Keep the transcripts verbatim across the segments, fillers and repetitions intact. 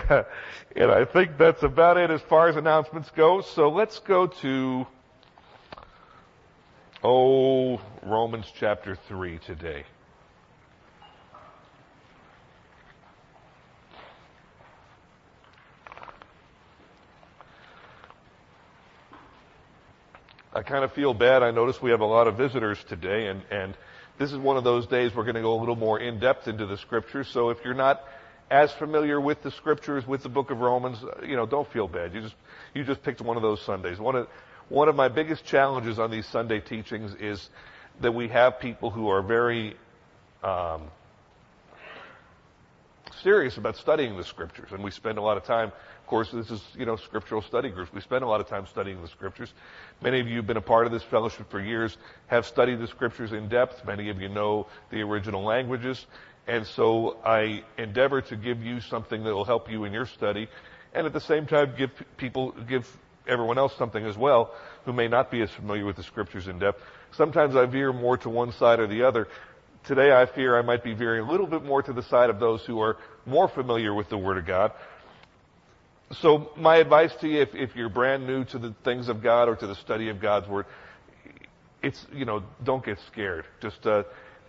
and I think that's about it as far as announcements go. So let's go to, oh, Romans chapter three today. I kind of feel bad. I notice we have a lot of visitors today, and, and this is one of those days we're going to go a little more in-depth into the Scriptures. So if you're not as familiar with the Scriptures, with the book of Romans, you know, don't feel bad. You just you just picked one of those Sundays. One of one of my biggest challenges on these Sunday teachings is that we have people who are very um, serious about studying the Scriptures, and we spend a lot of time. Of course, this is, you know, scriptural study groups. We spend a lot of time studying the Scriptures. Many of you have been a part of this fellowship for years, have studied the Scriptures in depth. Many of you know the original languages. And so I endeavor to give you something that will help you in your study, and at the same time give people, give everyone else something as well who may not be as familiar with the Scriptures in depth. Sometimes I veer more to one side or the other. Today I fear I might be veering a little bit more to the side of those who are more familiar with the Word of God. So my advice to you, if, if you're brand new to the things of God or to the study of God's Word, it's, you know, don't get scared. Just uh,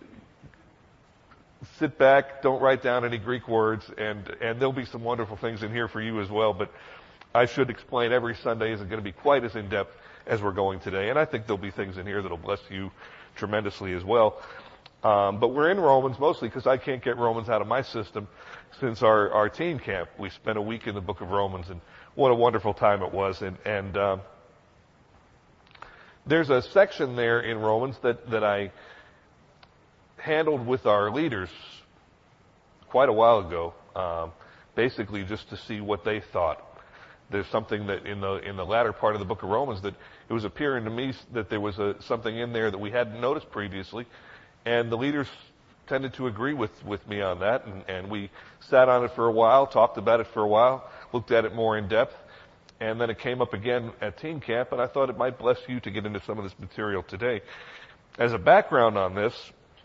sit back, don't write down any Greek words, and, and there'll be some wonderful things in here for you as well. But I should explain every Sunday isn't going to be quite as in-depth as we're going today. And I think there'll be things in here that'll bless you tremendously as well. Um, but we're in Romans mostly because I can't get Romans out of my system since our, our teen camp. We spent a week in the book of Romans, and what a wonderful time it was. And, and um, there's a section there in Romans that, that I handled with our leaders quite a while ago, um, basically just to see what they thought. There's something that in the in the latter part of the book of Romans that it was appearing to me that there was a, something in there that we hadn't noticed previously, and the leaders tended to agree with, with me on that, and, and we sat on it for a while, talked about it for a while, looked at it more in depth, and then it came up again at teen camp, and I thought it might bless you to get into some of this material today. As a background on this,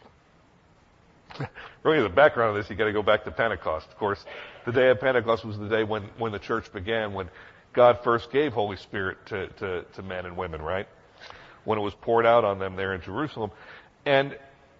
really as a background on this, you got to go back to Pentecost. Of course, the day of Pentecost was the day when, when the church began, when God first gave Holy Spirit to, to, to men and women, right? When it was poured out on them there in Jerusalem. And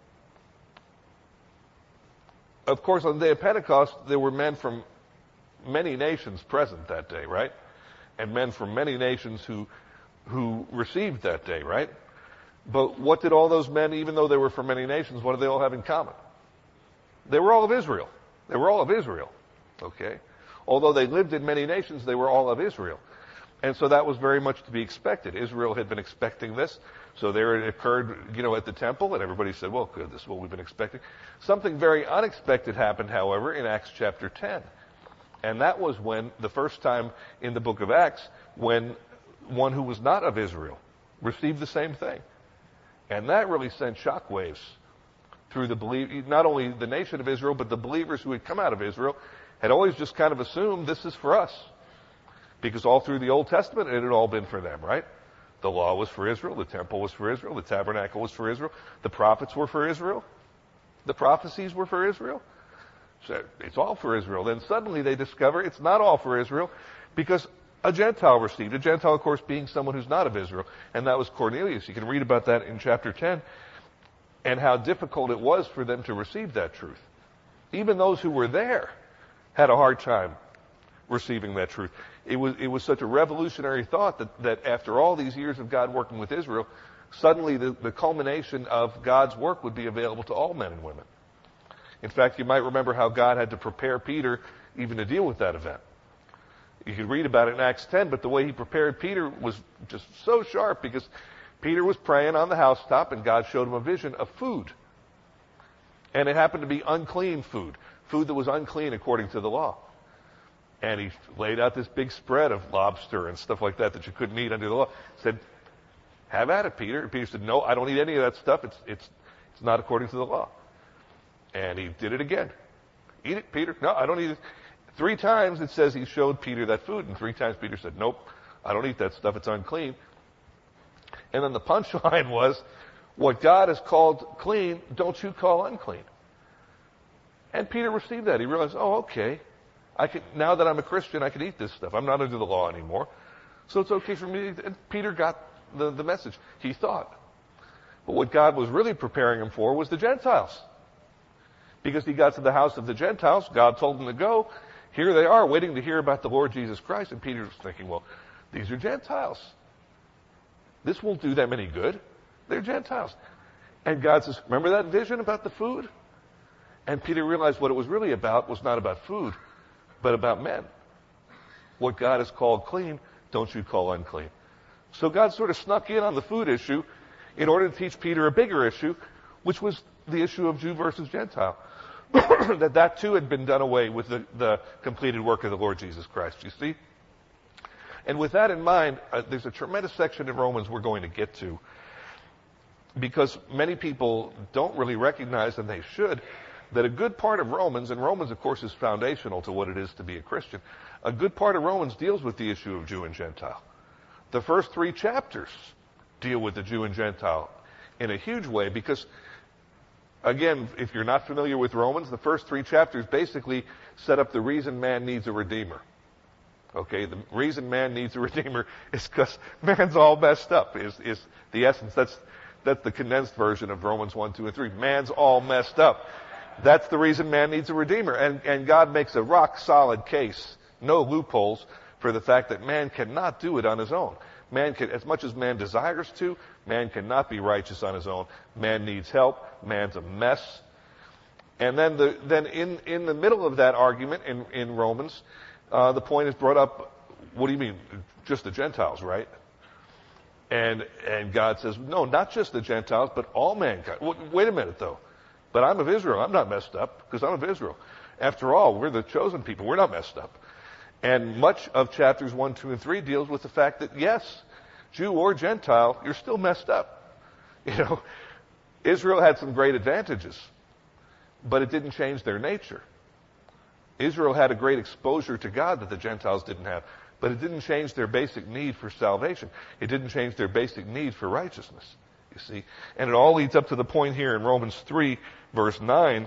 of course, on the day of Pentecost, there were men from many nations present that day, right? And men from many nations who who received that day, right? But what did all those men, even though they were from many nations, what did they all have in common? They were all of Israel. They were all of Israel, okay? Although they lived in many nations, they were all of Israel. And so that was very much to be expected. Israel had been expecting this. So there it occurred, you know, at the temple, and everybody said, well, good, this is what we've been expecting. Something very unexpected happened, however, in Acts chapter ten. And that was when, the first time in the book of Acts, when one who was not of Israel received the same thing. And that really sent shockwaves through the belief, not only the nation of Israel, but the believers who had come out of Israel had always just kind of assumed this is for us. Because all through the Old Testament, it had all been for them, right? The law was for Israel. The temple was for Israel. The tabernacle was for Israel. The prophets were for Israel. The prophecies were for Israel. So it's all for Israel. Then suddenly they discover it's not all for Israel because a Gentile received. A Gentile, of course, being someone who's not of Israel. And that was Cornelius. You can read about that in chapter ten and how difficult it was for them to receive that truth. Even those who were there had a hard time receiving that truth. It was it was such a revolutionary thought that, that after all these years of God working with Israel, suddenly the, the culmination of God's work would be available to all men and women. In fact, you might remember how God had to prepare Peter even to deal with that event. You could read about it in Acts ten, but the way he prepared Peter was just so sharp because Peter was praying on the housetop and God showed him a vision of food. And it happened to be unclean food, food that was unclean according to the law. And he laid out this big spread of lobster and stuff like that that you couldn't eat under the law. Said, have at it, Peter. And Peter said, no, I don't eat any of that stuff. It's, it's, it's not according to the law. And he did it again. Eat it, Peter. No, I don't eat it. Three times it says he showed Peter that food. And three times Peter said, nope, I don't eat that stuff. It's unclean. And then the punchline was, what God has called clean, don't you call unclean. And Peter received that. He realized, oh, okay. I can, now that I'm a Christian, I can eat this stuff. I'm not under the law anymore. So it's okay for me. And Peter got the, the message, he thought. But what God was really preparing him for was the Gentiles. Because he got to the house of the Gentiles, God told him to go. Here they are, waiting to hear about the Lord Jesus Christ. And Peter was thinking, well, these are Gentiles. This won't do them any good. They're Gentiles. And God says, remember that vision about the food? And Peter realized what it was really about was not about food, but about men. What God has called clean, don't you call unclean. So God sort of snuck in on the food issue in order to teach Peter a bigger issue, which was the issue of Jew versus Gentile. that that too had been done away with the, the completed work of the Lord Jesus Christ, you see? And with that in mind, uh, there's a tremendous section in Romans we're going to get to, because many people don't really recognize, and they should, that a good part of Romans, and Romans, of course, is foundational to what it is to be a Christian, a good part of Romans deals with the issue of Jew and Gentile. The first three chapters deal with the Jew and Gentile in a huge way, because, again, if you're not familiar with Romans, the first three chapters basically set up the reason man needs a redeemer. Okay, the reason man needs a redeemer is because man's all messed up, is, is the essence. That's, that's the condensed version of Romans one, two, and three. Man's all messed up. That's the reason man needs a redeemer. And, and God makes a rock-solid case, no loopholes, for the fact that man cannot do it on his own. Man can, as much as man desires to, man cannot be righteous on his own. Man needs help. Man's a mess. And then, the, then in, in the middle of that argument in, in Romans, uh, the point is brought up, what do you mean? Just the Gentiles, right? And, and God says, no, not just the Gentiles, but all mankind. Wait a minute, though. But I'm of Israel. I'm not messed up because I'm of Israel. After all, we're the chosen people. We're not messed up. And much of chapters one, two, and three deals with the fact that, yes, Jew or Gentile, you're still messed up. You know, Israel had some great advantages, but it didn't change their nature. Israel had a great exposure to God that the Gentiles didn't have, but it didn't change their basic need for salvation. It didn't change their basic need for righteousness, you see. And it all leads up to the point here in Romans three, verse nine,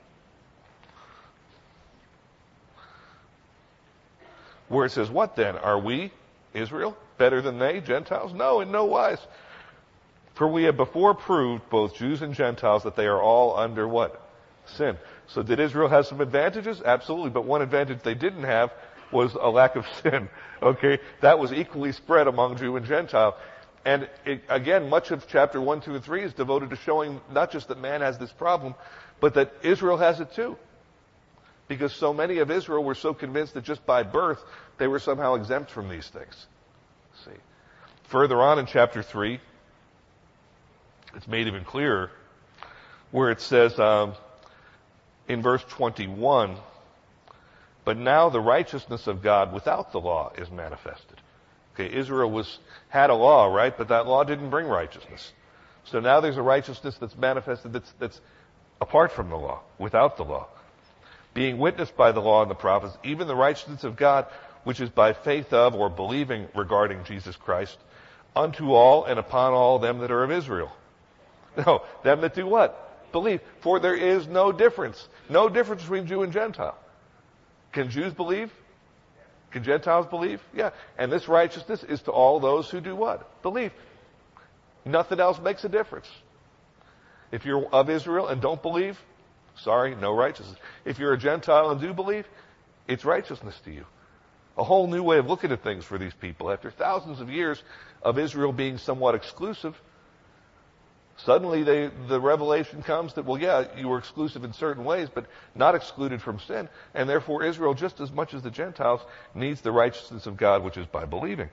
where it says, what then? Are we, Israel, better than they, Gentiles? No, in no wise. For we have before proved, both Jews and Gentiles, that they are all under what? Sin. So did Israel have some advantages? Absolutely. But one advantage they didn't have was a lack of sin. Okay? That was equally spread among Jew and Gentile. And it, again, much of chapter one, two, and three is devoted to showing not just that man has this problem, but that Israel has it too. Because so many of Israel were so convinced that just by birth they were somehow exempt from these things. See. Further on in chapter three, it's made even clearer, where it says um, in verse twenty-one, but now the righteousness of God without the law is manifested. Okay, Israel was had a law, right? But that law didn't bring righteousness. So now there's a righteousness that's manifested that's, that's apart from the law, without the law. Being witnessed by the law and the prophets, even the righteousness of God, which is by faith of or believing regarding Jesus Christ, unto all and upon all them that are of Israel. No, them that do what? Believe. For there is no difference. No difference between Jew and Gentile. Can Jews believe? Can Gentiles believe? Yeah. And this righteousness is to all those who do what? Believe. Nothing else makes a difference. If you're of Israel and don't believe, sorry, no righteousness. If you're a Gentile and do believe, it's righteousness to you. A whole new way of looking at things for these people. After thousands of years of Israel being somewhat exclusive, suddenly they, the revelation comes that, well, yeah, you were exclusive in certain ways, but not excluded from sin. And therefore Israel, just as much as the Gentiles, needs the righteousness of God, which is by believing.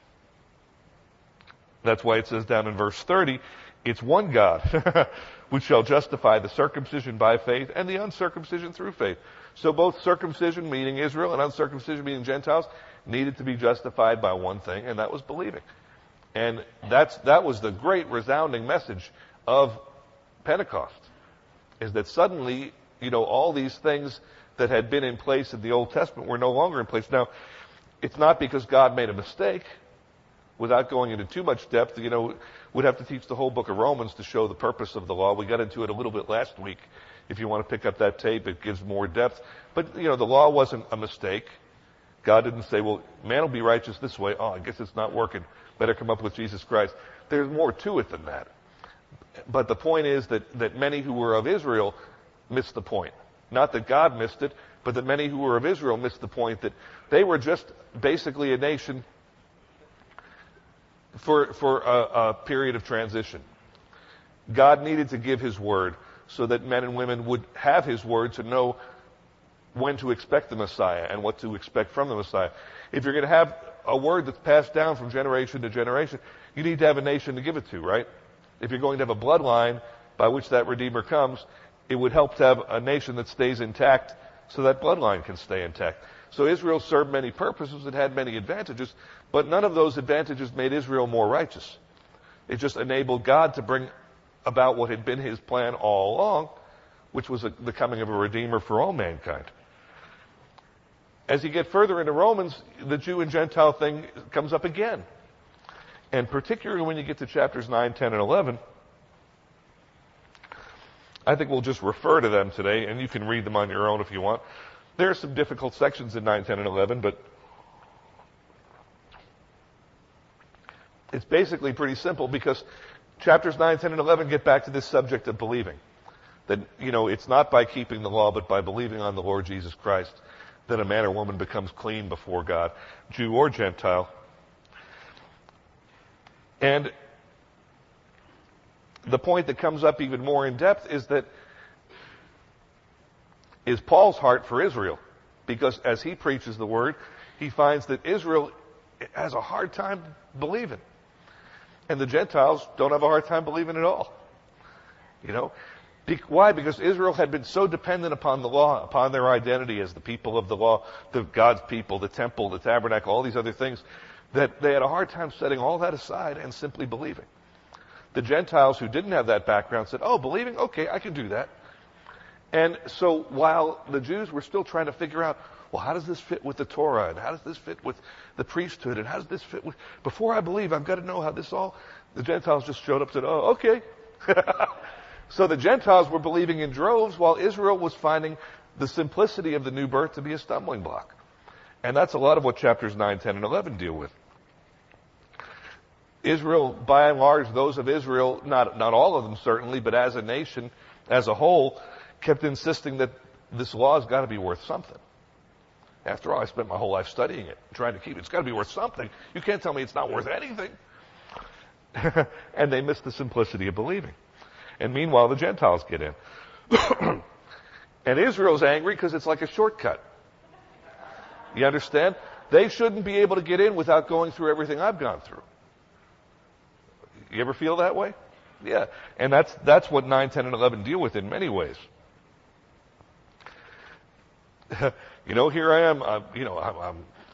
That's why it says down in verse thirty, it's one God, which shall justify the circumcision by faith and the uncircumcision through faith. So both circumcision, meaning Israel, and uncircumcision, meaning Gentiles, needed to be justified by one thing, and that was believing. And that's that was the great resounding message of Pentecost, is that suddenly, you know, all these things that had been in place in the Old Testament were no longer in place. Now, it's not because God made a mistake. Without going into too much depth, you know, we'd have to teach the whole book of Romans to show the purpose of the law. We got into it a little bit last week If you want to pick up that tape, it gives more depth. But, you know, the law wasn't a mistake. God didn't say, well, man will be righteous this way. Oh, I guess it's not working. Better come up with Jesus Christ. There's more to it than that. But the point is that, that many who were of Israel missed the point. Not that God missed it, but that many who were of Israel missed the point that they were just basically a nation for, for a, a period of transition. God needed to give his word so that men and women would have his word to know when to expect the Messiah and what to expect from the Messiah. If you're going to have a word that's passed down from generation to generation, you need to have a nation to give it to, right? If you're going to have a bloodline by which that Redeemer comes, it would help to have a nation that stays intact so that bloodline can stay intact. So Israel served many purposes. It had many advantages, but none of those advantages made Israel more righteous. It just enabled God to bring about what had been his plan all along, which was a, the coming of a Redeemer for all mankind. As you get further into Romans, the Jew and Gentile thing comes up again. And particularly when you get to chapters nine, ten, and eleven, I think we'll just refer to them today, and you can read them on your own if you want. There are some difficult sections in nine, ten, and eleven, but it's basically pretty simple because chapters nine, ten, and eleven get back to this subject of believing. That, you know, it's not by keeping the law, but by believing on the Lord Jesus Christ that a man or woman becomes clean before God, Jew or Gentile. And the point that comes up even more in depth is that is Paul's heart for Israel. Because as he preaches the word, he finds that Israel has a hard time believing. And the Gentiles don't have a hard time believing at all. You know? Be- why? Because Israel had been so dependent upon the law, upon their identity as the people of the law, the God's people, the temple, the tabernacle, all these other things, that they had a hard time setting all that aside and simply believing. The Gentiles who didn't have that background said, oh, believing? Okay, I can do that. And so while the Jews were still trying to figure out, well, how does this fit with the Torah? And how does this fit with the priesthood? And how does this fit with... Before I believe, I've got to know how this all... The Gentiles just showed up and said, oh, okay. So the Gentiles were believing in droves while Israel was finding the simplicity of the new birth to be a stumbling block. And that's a lot of what chapters nine, ten, and eleven deal with. Israel, by and large, those of Israel, not, not all of them certainly, but as a nation, as a whole, kept insisting that this law has got to be worth something. After all, I spent my whole life studying it, trying to keep it. It's got to be worth something. You can't tell me it's not worth anything. And they missed the simplicity of believing. And meanwhile, the Gentiles get in. And Israel's angry because it's like a shortcut. You understand? They shouldn't be able to get in without going through everything I've gone through. You ever feel that way? Yeah. And that's that's what nine, ten, and eleven deal with in many ways. You know, here I am, I'm, you know, I'm, I'm,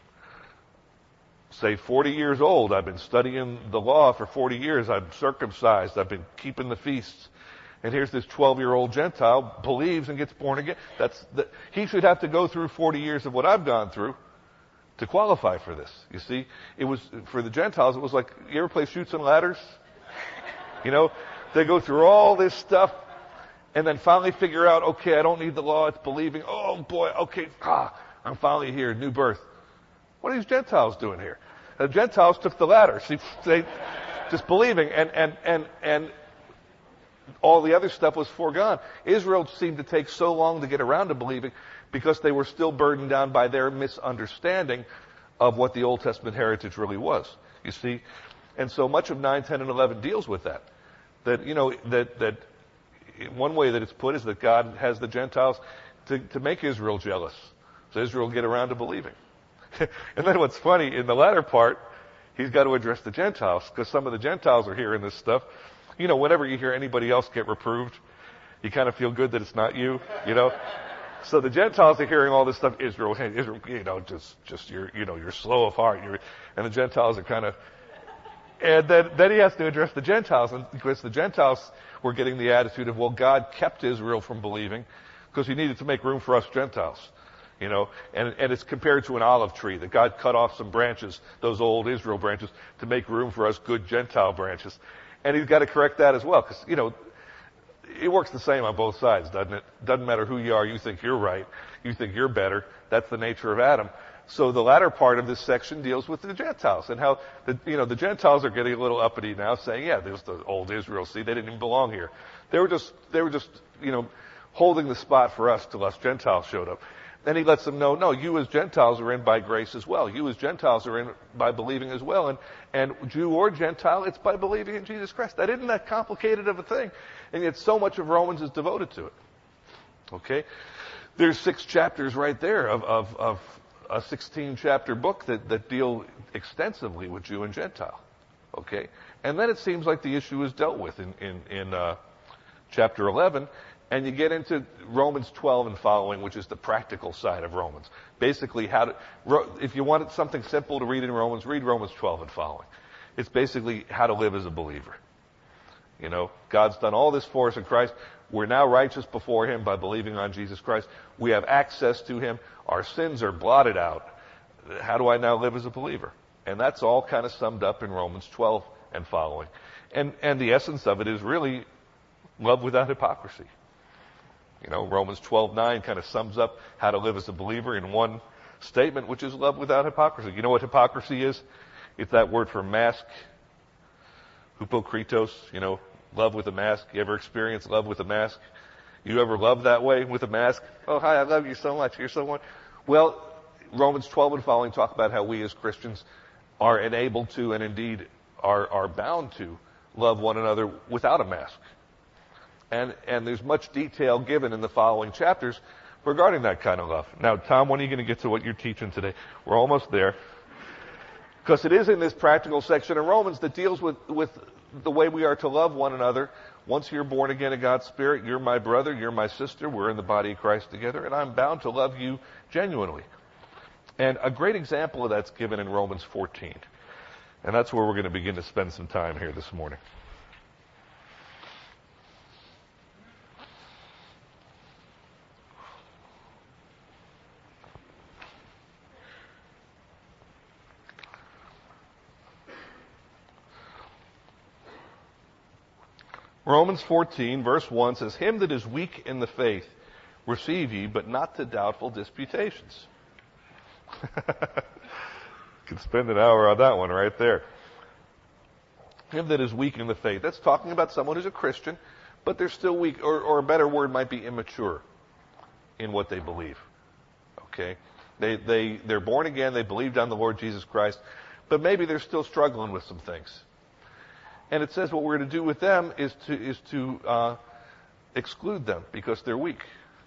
say, forty years old. I've been studying the law for forty years. I'm circumcised. I've been keeping the feasts. And here's this twelve-year-old Gentile believes and gets born again. That's the, he should have to go through forty years of what I've gone through to qualify for this. You see, it was for the Gentiles. It was like, you ever play Chutes and Ladders? You know, they go through all this stuff and then finally figure out, okay, I don't need the law. It's believing. Oh boy, okay, ah, I'm finally here, new birth. What are these Gentiles doing here? The Gentiles took the ladder. See, they just believing, and and and and all the other stuff was foregone. Israel seemed to take so long to get around to believing because they were still burdened down by their misunderstanding of what the Old Testament heritage really was. You see, and so much of nine, ten, and eleven deals with that. That you know that that one way that it's put is that God has the Gentiles to to make Israel jealous, so Israel will get around to believing. And then what's funny, in the latter part, he's got to address the Gentiles, because some of the Gentiles are hearing this stuff. You know, whenever you hear anybody else get reproved, you kind of feel good that it's not you, you know. So the Gentiles are hearing all this stuff, Israel, Israel, you know, just, just you're, you know, you're slow of heart. You're, and the Gentiles are kind of, and then, then he has to address the Gentiles, and because the Gentiles were getting the attitude of, well, God kept Israel from believing because he needed to make room for us Gentiles. You know, and, and it's compared to an olive tree, that God cut off some branches, those old Israel branches, to make room for us good Gentile branches. And he's got to correct that as well, because, you know, it works the same on both sides, doesn't it? Doesn't matter who you are, you think you're right, you think you're better. That's the nature of Adam. So the latter part of this section deals with the Gentiles and how the, you know, the Gentiles are getting a little uppity now, saying, yeah, there's the old Israel. See, they didn't even belong here. They were just, they were just, you know, holding the spot for us till us Gentiles showed up. Then he lets them know, no, you as Gentiles are in by grace as well. You as Gentiles are in by believing as well. And, and Jew or Gentile, it's by believing in Jesus Christ. That isn't that complicated of a thing. And yet so much of Romans is devoted to it. Okay? There's six chapters right there of, of, of a sixteen chapter book that, that deal extensively with Jew and Gentile. Okay? And then it seems like the issue is dealt with in, in, in uh, chapter eleven. And you get into Romans twelve and following, which is the practical side of Romans. Basically, how to, if you wanted something simple to read in Romans, read Romans twelve and following. It's basically how to live as a believer. You know, God's done all this for us in Christ. We're now righteous before Him by believing on Jesus Christ. We have access to Him. Our sins are blotted out. How do I now live as a believer? And that's all kind of summed up in Romans twelve and following. And, and the essence of it is really love without hypocrisy. You know, Romans twelve nine kind of sums up how to live as a believer in one statement, which is love without hypocrisy. You know what hypocrisy is? It's that word for mask. Hypokritos, you know, love with a mask. You ever experience love with a mask? You ever love that way with a mask? Oh, hi, I love you so much. You're so one. Well, Romans twelve and following talk about how we as Christians are enabled to and indeed are, are bound to love one another without a mask. And, and there's much detail given in the following chapters regarding that kind of love. Now, Tom, when are you going to get to what you're teaching today? We're almost there. Because it is in this practical section of Romans that deals with, with the way we are to love one another. Once you're born again of God's Spirit, you're my brother, you're my sister, we're in the body of Christ together, and I'm bound to love you genuinely. And a great example of that's given in Romans fourteen. And that's where we're going to begin to spend some time here this morning. Romans fourteen, verse one says, Him that is weak in the faith, receive ye, but not to doubtful disputations. Could spend an hour on that one right there. Him that is weak in the faith. That's talking about someone who's a Christian, but they're still weak, or, or a better word might be immature in what they believe. Okay? They, they, they're born again, they believed on the Lord Jesus Christ, but maybe they're still struggling with some things. And it says what we're to do with them is to is to uh, exclude them because they're weak.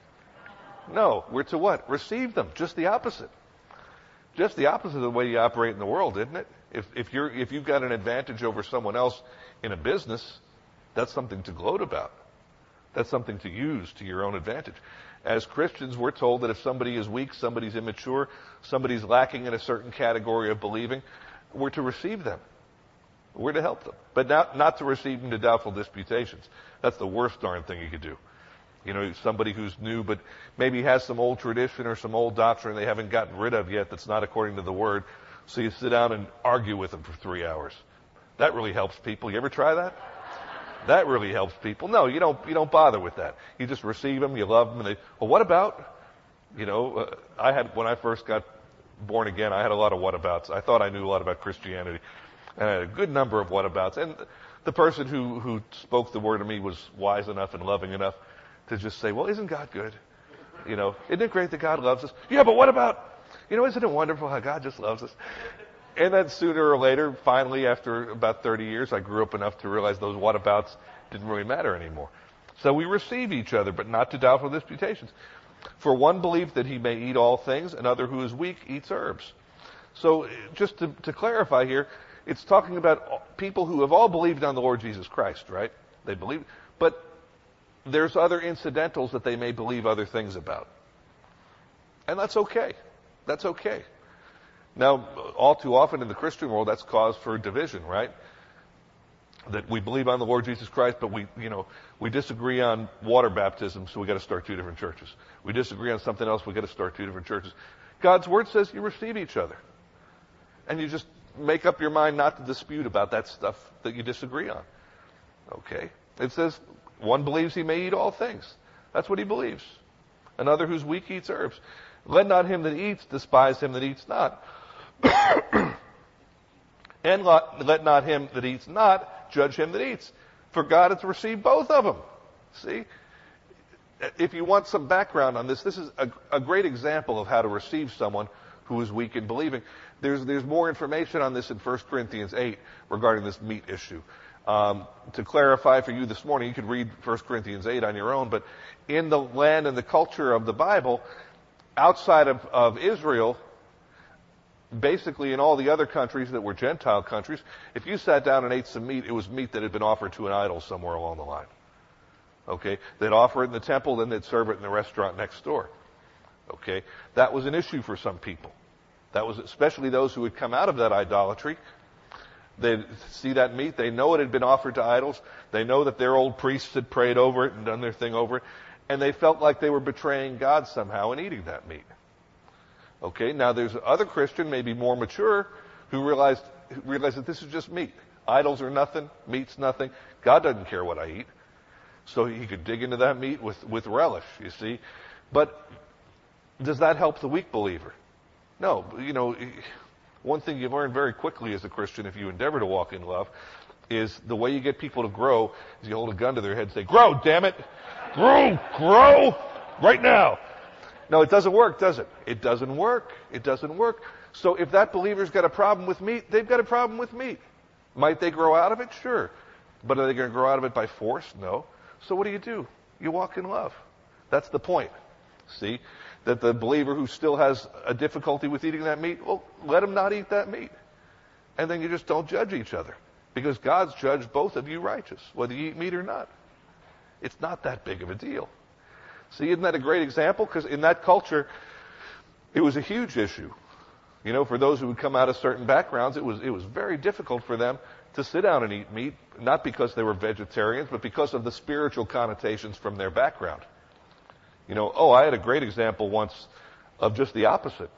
No, we're to what? Receive them. Just the opposite. Just the opposite of the way you operate in the world, isn't it? If if you're if you've got an advantage over someone else in a business, that's something to gloat about. That's something to use to your own advantage. As Christians, we're told that if somebody is weak, somebody's immature, somebody's lacking in a certain category of believing, we're to receive them. We're to help them, but not, not to receive them to doubtful disputations. That's the worst darn thing you could do. You know, somebody who's new, but maybe has some old tradition or some old doctrine they haven't gotten rid of yet that's not according to the Word. So you sit down and argue with them for three hours. That really helps people. You ever try that? That really helps people. No, you don't, you don't bother with that. You just receive them, you love them, and they, well, what about? You know, uh, I had, when I first got born again, I had a lot of whatabouts. I thought I knew a lot about Christianity. And I had a good number of whatabouts. And the person who, who spoke the word to me was wise enough and loving enough to just say, well, isn't God good? You know, isn't it great that God loves us? Yeah, but what about, you know, isn't it wonderful how God just loves us? And then sooner or later, finally, after about thirty years, I grew up enough to realize those whatabouts didn't really matter anymore. So we receive each other, but not to doubtful disputations. For one believed that he may eat all things, another who is weak eats herbs. So just to, to clarify here, it's talking about people who have all believed on the Lord Jesus Christ, right? They believe, but there's other incidentals that they may believe other things about. And that's okay. That's okay. Now, all too often in the Christian world, that's cause for division, right? That we believe on the Lord Jesus Christ, but we, you know, we disagree on water baptism, so we got to start two different churches. We disagree on something else, we got to start two different churches. God's Word says you receive each other. And you just make up your mind not to dispute about that stuff that you disagree on. Okay? It says, One believes he may eat all things. That's what he believes. Another who's weak eats herbs. Let not him that eats despise him that eats not. And let not him that eats not judge him that eats. For God hath received both of them. See? If you want some background on this, this is a, a great example of how to receive someone who is weak in believing. There's, there's more information on this in First Corinthians eight regarding this meat issue. Um, to clarify for you this morning, you could read First Corinthians eight on your own, but in the land and the culture of the Bible, outside of, of Israel, basically in all the other countries that were Gentile countries, if you sat down and ate some meat, it was meat that had been offered to an idol somewhere along the line. Okay? They'd offer it in the temple, then they'd serve it in the restaurant next door. Okay? That was an issue for some people. That was especially those who had come out of that idolatry. They'd see that meat, they know it had been offered to idols, they know that their old priests had prayed over it and done their thing over it, and they felt like they were betraying God somehow in eating that meat. Okay? Now there's other Christian, maybe more mature, who realized, who realized that this is just meat. Idols are nothing, meat's nothing, God doesn't care what I eat. So he could dig into that meat with, with relish, you see. But does that help the weak believer? No. You know, one thing you learn very quickly as a Christian, if you endeavor to walk in love, is the way you get people to grow is you hold a gun to their head and say, grow, damn it! Grow! Grow! Right now! No, it doesn't work, does it? It doesn't work. It doesn't work. So if that believer's got a problem with meat, they've got a problem with meat. Might they grow out of it? Sure. But are they going to grow out of it by force? No. So what do you do? You walk in love. That's the point. See? That the believer who still has a difficulty with eating that meat, well, let him not eat that meat. And then you just don't judge each other. Because God's judged both of you righteous, whether you eat meat or not. It's not that big of a deal. See, isn't that a great example? Because in that culture, it was a huge issue. You know, for those who would come out of certain backgrounds, it was, it was very difficult for them to sit down and eat meat, not because they were vegetarians, but because of the spiritual connotations from their background. You know, oh, I had a great example once of just the opposite.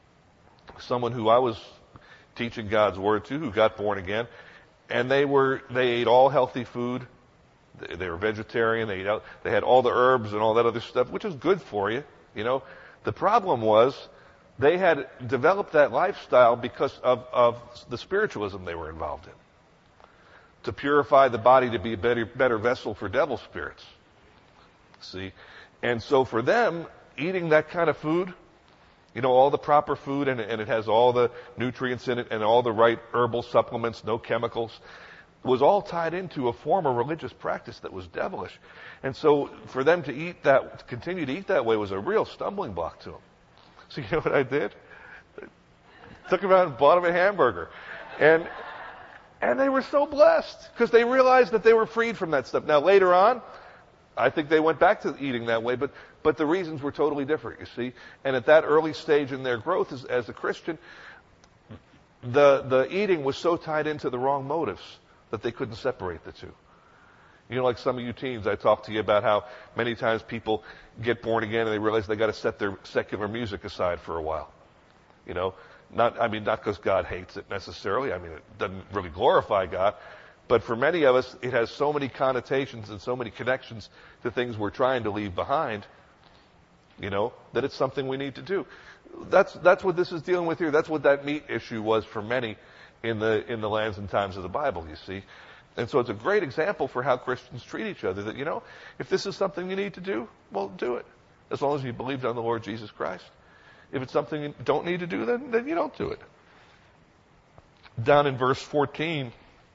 Someone who I was teaching God's word to, who got born again, and they were, they ate all healthy food. They, they were vegetarian. They ate out, they had all the herbs and all that other stuff, which is good for you. You know, the problem was they had developed that lifestyle because of, of the spiritualism they were involved in. To purify the body to be a better, better vessel for devil spirits. See? And so for them, eating that kind of food, you know, all the proper food, and, and it has all the nutrients in it and all the right herbal supplements, no chemicals, was all tied into a form of religious practice that was devilish. And so for them to eat that, to continue to eat that way was a real stumbling block to them. So you know what I did? Took them out and bought them a hamburger. And, and they were so blessed because they realized that they were freed from that stuff. Now later on, I think they went back to eating that way, but, but the reasons were totally different, you see. And at that early stage in their growth as, as a Christian, the, the eating was so tied into the wrong motives that they couldn't separate the two. You know, like some of you teens, I talked to you about how many times people get born again and they realize they got to set their secular music aside for a while. You know, not, I mean, not because God hates it necessarily. I mean, it doesn't really glorify God. But for many of us, it has so many connotations and so many connections to things we're trying to leave behind, you know, that it's something we need to do. That's, that's what this is dealing with here. That's what that meat issue was for many in the, in the lands and times of the Bible, you see. And so it's a great example for how Christians treat each other, that, you know, if this is something you need to do, well, do it. As long as you believed on the Lord Jesus Christ. If it's something you don't need to do, then, then you don't do it. Down in verse fourteen,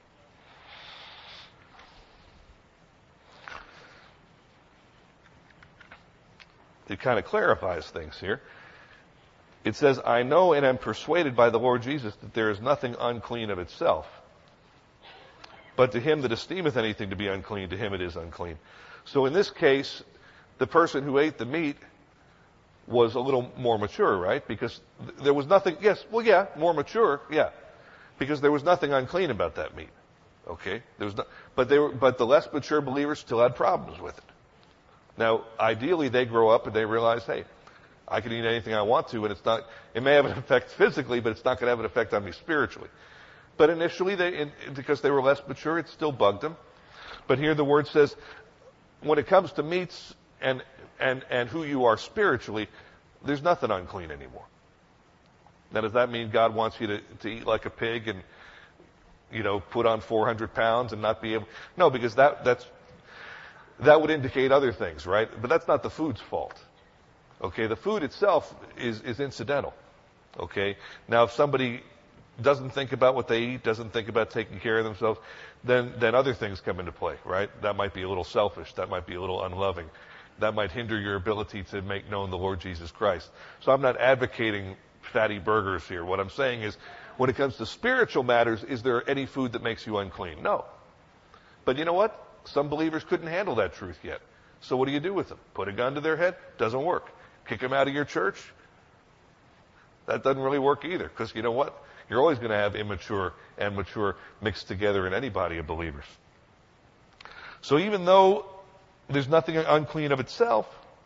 it kind of clarifies things here. It says, I know and am persuaded by the Lord Jesus that there is nothing unclean of itself. But to him that esteemeth anything to be unclean, to him it is unclean. So in this case, the person who ate the meat was a little more mature, right? Because there was nothing, yes, well, yeah, more mature, yeah. Because there was nothing unclean about that meat. Okay? There was no, but they were, but the less mature believers still had problems with it. Now, ideally, they grow up and they realize, hey, I can eat anything I want to, and it's not, it may have an effect physically, but it's not going to have an effect on me spiritually. But initially, they, in, because they were less mature, it still bugged them. But here the word says, when it comes to meats and, and, and who you are spiritually, there's nothing unclean anymore. Now, does that mean God wants you to, to eat like a pig and, you know, put on four hundred pounds and not be able? No, because that, that's, that would indicate other things, right? But that's not the food's fault. Okay, the food itself is, is incidental. Okay, now if somebody doesn't think about what they eat, doesn't think about taking care of themselves, then, then other things come into play, right? That might be a little selfish. That might be a little unloving. That might hinder your ability to make known the Lord Jesus Christ. So I'm not advocating fatty burgers here. What I'm saying is, when it comes to spiritual matters, is there any food that makes you unclean? No. But you know what? Some believers couldn't handle that truth yet. So what do you do with them? Put a gun to their head? Doesn't work. Kick them out of your church? That doesn't really work either. Because you know what? You're always going to have immature and mature mixed together in any body of believers. So even though there's nothing unclean of itself,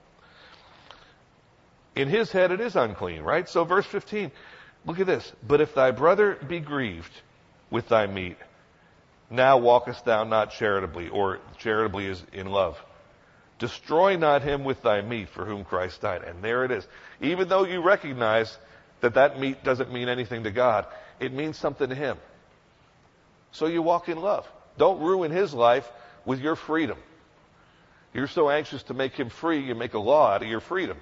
in his head it is unclean, right? So verse fifteen, look at this. But if thy brother be grieved with thy meat, now walkest thou not charitably, or charitably is in love. Destroy not him with thy meat for whom Christ died. And there it is. Even though you recognize that that meat doesn't mean anything to God, it means something to him. So you walk in love. Don't ruin his life with your freedom. You're so anxious to make him free, you make a law out of your freedom.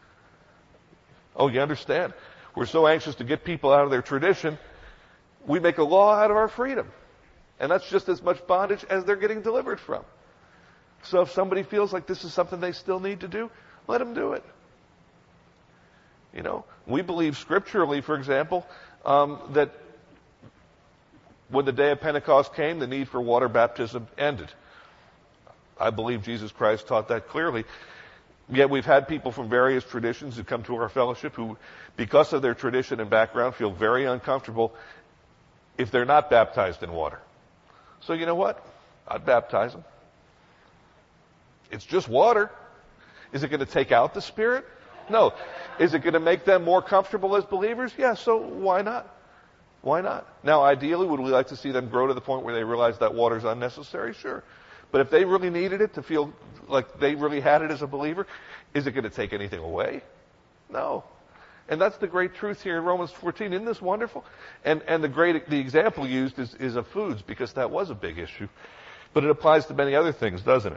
Oh, you understand? We're so anxious to get people out of their tradition, we make a law out of our freedom. And that's just as much bondage as they're getting delivered from. So if somebody feels like this is something they still need to do, let them do it. You know, we believe scripturally, for example, um, that when the day of Pentecost came, the need for water baptism ended. I believe Jesus Christ taught that clearly. Yet we've had people from various traditions who come to our fellowship who, because of their tradition and background, feel very uncomfortable if they're not baptized in water. So you know what? I'd baptize them. It's just water. Is it going to take out the Spirit? No. Is it going to make them more comfortable as believers? Yeah, so why not? Why not? Now, ideally, would we like to see them grow to the point where they realize that water is unnecessary? Sure. But if they really needed it to feel like they really had it as a believer, is it going to take anything away? No. And that's the great truth here in Romans fourteen. Isn't this wonderful? And and the great the example used is, is of foods, because that was a big issue. But it applies to many other things, doesn't it?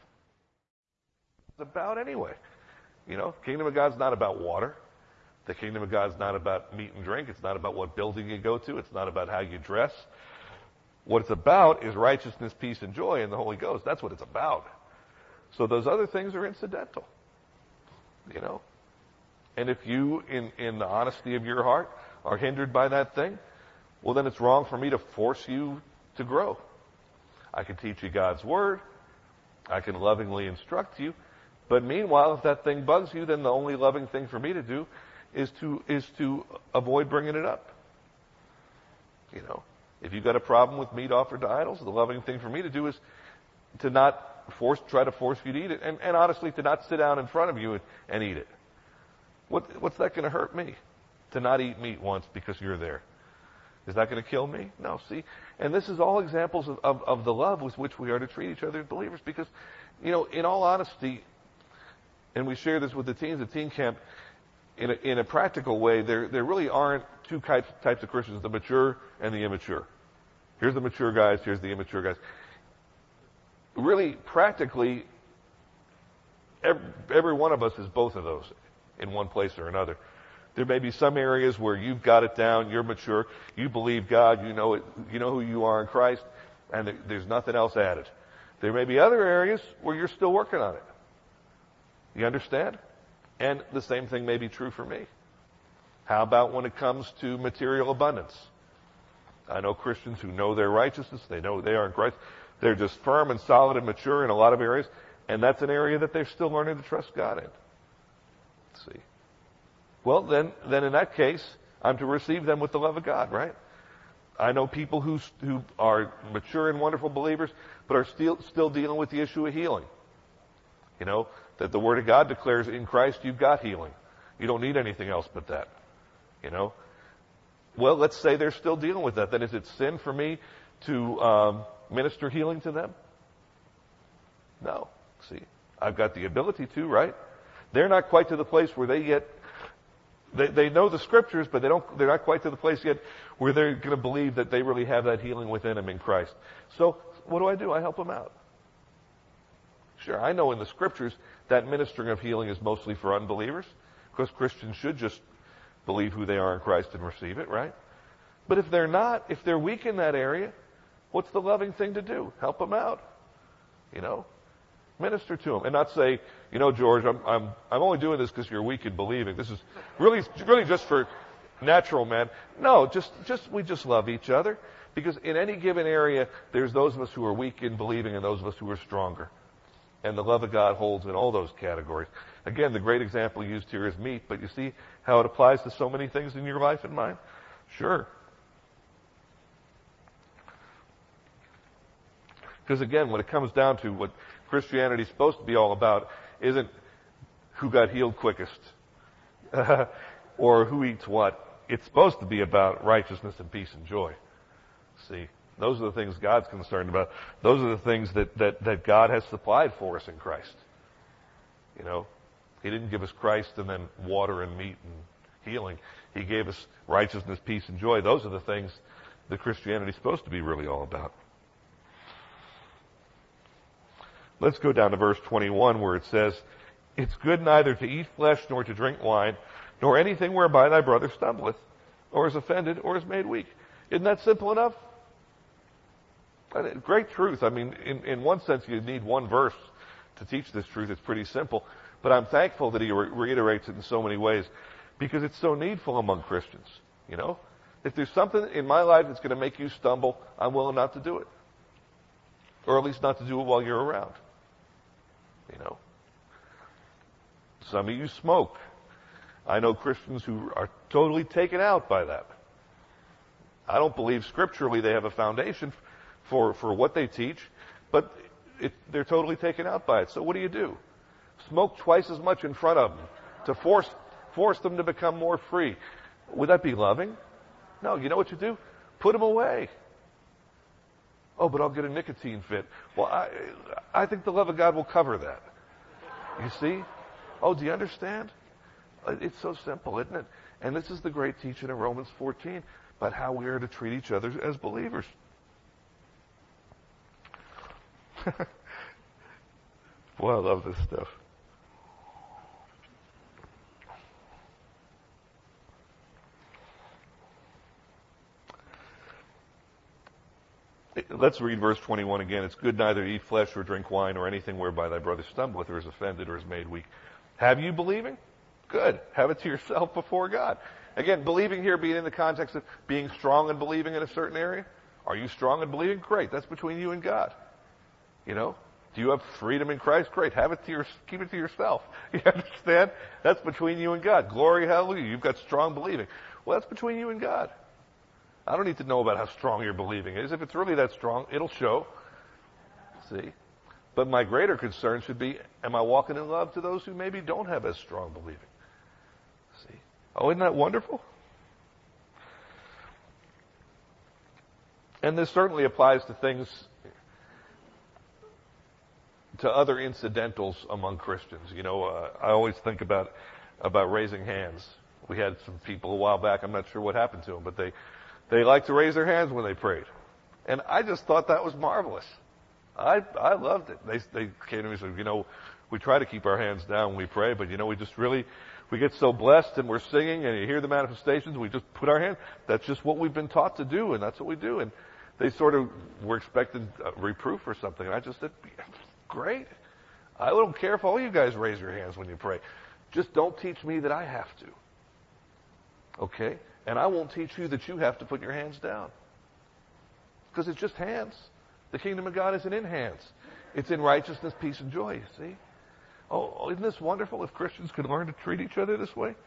It's about anyway. You know, kingdom of God's not about water. The kingdom of God's not about meat and drink. It's not about what building you go to. It's not about how you dress. What it's about is righteousness, peace, and joy in the Holy Ghost. That's what it's about. So those other things are incidental. You know? And if you, in, in the honesty of your heart, are hindered by that thing, well, then it's wrong for me to force you to grow. I can teach you God's Word. I can lovingly instruct you. But meanwhile, if that thing bugs you, then the only loving thing for me to do is to is to avoid bringing it up. You know, if you've got a problem with meat offered to idols, the loving thing for me to do is to not force, try to force you to eat it, and, and honestly, to not sit down in front of you and, and eat it. What what's that going to hurt me? To not eat meat once because you're there. Is that going to kill me? No. See, and this is all examples of, of, of the love with which we are to treat each other as believers. Because, you know, in all honesty, and we share this with the teens at teen camp, in a, in a practical way, there there really aren't two types, types of Christians, the mature and the immature. Here's the mature guys, here's the immature guys. Really, practically, every, every one of us is both of those in one place or another. There may be some areas where you've got it down, you're mature, you believe God, you know it, you know who you are in Christ, and there's nothing else added. There may be other areas where you're still working on it. You understand? And the same thing may be true for me. How about when it comes to material abundance? I know Christians who know their righteousness, they know they are in Christ. They're just firm and solid and mature in a lot of areas, and that's an area that they're still learning to trust God in. Let's see. Well, then, then in that case, I'm to receive them with the love of God, right? I know people who who are mature and wonderful believers, but are still still dealing with the issue of healing. You know, that the Word of God declares in Christ you've got healing. You don't need anything else but that. You know? Well, let's say they're still dealing with that. Then is it sin for me to um, minister healing to them? No. See, I've got the ability to, right? They're not quite to the place where they get, they, they know the scriptures, but they don't, they're not quite to the place yet where they're going to believe that they really have that healing within them in Christ. So what do I do? I help them out. Sure, I know in the scriptures that ministering of healing is mostly for unbelievers, because Christians should just believe who they are in Christ and receive it, right? But if they're not, if they're weak in that area, what's the loving thing to do? Help them out. You know? Minister to them. And not say, you know, George, I'm, I'm, I'm only doing this because you're weak in believing. This is really, really just for natural men. No, just, just, we just love each other. Because in any given area, there's those of us who are weak in believing and those of us who are stronger. And the love of God holds in all those categories. Again, the great example used here is meat, but you see how it applies to so many things in your life and mine? Sure. Because again, when it comes down to what Christianity is supposed to be all about, isn't who got healed quickest or who eats what. It's supposed to be about righteousness and peace and joy. See, those are the things God's concerned about. Those are the things that, that, that God has supplied for us in Christ. You know, He didn't give us Christ and then water and meat and healing. He gave us righteousness, peace, and joy. Those are the things that Christianity is supposed to be really all about. Let's go down to verse twenty-one where it says, "It's good neither to eat flesh nor to drink wine, nor anything whereby thy brother stumbleth, or is offended, or is made weak." Isn't that simple enough? Great truth. I mean, in, in one sense, you need one verse to teach this truth. It's pretty simple. But I'm thankful that he re- reiterates it in so many ways because it's so needful among Christians. You know, if there's something in my life that's going to make you stumble, I'm willing not to do it. Or at least not to do it while you're around. You know, some of you smoke. I know Christians who are totally taken out by that. I don't believe scripturally they have a foundation for, for what they teach, but it, they're totally taken out by it. So what do you do? Smoke twice as much in front of them to force force them to become more free. Would that be loving? No. You know what you do? Put them away. Oh, but I'll get a nicotine fit. Well, I, I think the love of God will cover that. You see? Oh, do you understand? It's so simple, isn't it? And this is the great teaching in Romans fourteen about how we are to treat each other as believers. Boy, I love this stuff. Let's read verse twenty-one again. "It's good neither to eat flesh or drink wine or anything whereby thy brother stumbleth or is offended or is made weak." Have you believing? Good. Have it to yourself before God. Again, believing here being in the context of being strong and believing in a certain area. Are you strong and believing? Great. That's between you and God. You know? Do you have freedom in Christ? Great. Have it to your, keep it to yourself. You understand? That's between you and God. Glory, hallelujah. You've got strong believing. Well, that's between you and God. I don't need to know about how strong your believing is. If it's really that strong, it'll show. See? But my greater concern should be, am I walking in love to those who maybe don't have as strong believing? See? Oh, isn't that wonderful? And this certainly applies to things, to other incidentals among Christians. You know, uh, I always think about, about raising hands. We had some people a while back, I'm not sure what happened to them, but they, they liked to raise their hands when they prayed. And I just thought that was marvelous. I I loved it. They they came to me and said, you know, we try to keep our hands down when we pray, but you know, we just really, we get so blessed and we're singing and you hear the manifestations, we just put our hands. That's just what we've been taught to do, and that's what we do. And they sort of were expecting a reproof or something. And I just said, great. I don't care if all you guys raise your hands when you pray. Just don't teach me that I have to. Okay? And I won't teach you that you have to put your hands down. Because it's just hands. The kingdom of God isn't in hands. It's in righteousness, peace, and joy, you see? Oh, isn't this wonderful if Christians could learn to treat each other this way?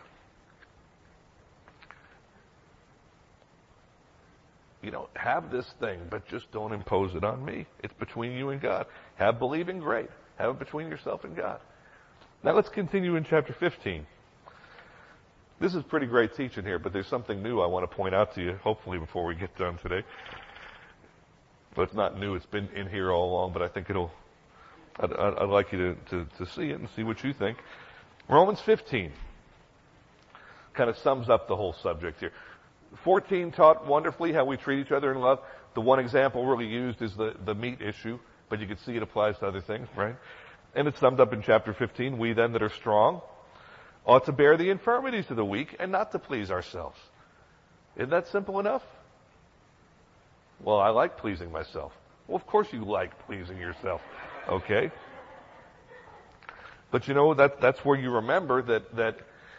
You know, have this thing, but just don't impose it on me. It's between you and God. Have believing, great. Have it between yourself and God. Now let's continue in chapter fifteen. This is pretty great teaching here, but there's something new I want to point out to you, hopefully before we get done today. But it's not new. It's been in here all along, but I think it'll I'd, I'd, I'd like you to, to, to see it and see what you think. Romans fifteen kind of sums up the whole subject here. fourteen taught wonderfully how we treat each other in love. The one example really used is the, the meat issue, but you can see it applies to other things, right? And it's summed up in chapter fifteen. We then that are strong ought to bear the infirmities of the weak and not to please ourselves. Isn't that simple enough? Well, I like pleasing myself. Well, of course you like pleasing yourself, okay? But you know, that, that's where you remember that, that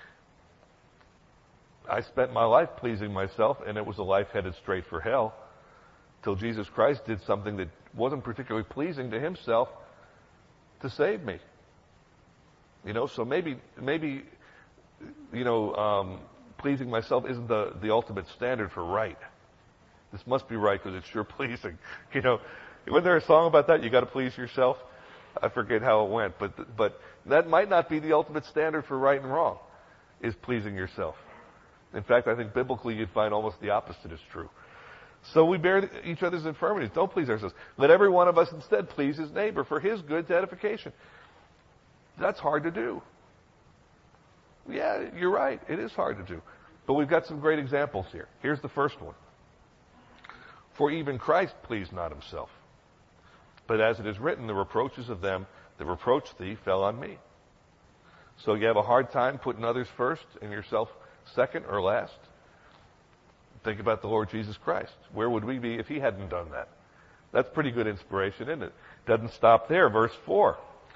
I spent my life pleasing myself, and it was a life headed straight for hell, till Jesus Christ did something that wasn't particularly pleasing to himself to save me. You know, so maybe, maybe, you know, um, pleasing myself isn't the, the ultimate standard for right. This must be right because it's sure pleasing. You know, wasn't there a song about that? You got to please yourself. I forget how it went, but but that might not be the ultimate standard for right and wrong, is pleasing yourself. In fact, I think biblically you'd find almost the opposite is true. So we bear each other's infirmities. Don't please ourselves. Let every one of us instead please his neighbor for his good to edification. That's hard to do. Yeah, you're right. It is hard to do. But we've got some great examples here. Here's the first one. For even Christ pleased not himself. But as it is written, the reproaches of them that reproached thee fell on me. So you have a hard time putting others first and yourself second or last? Think about the Lord Jesus Christ. Where would we be if he hadn't done that? That's pretty good inspiration, isn't it? Doesn't stop there. Verse four.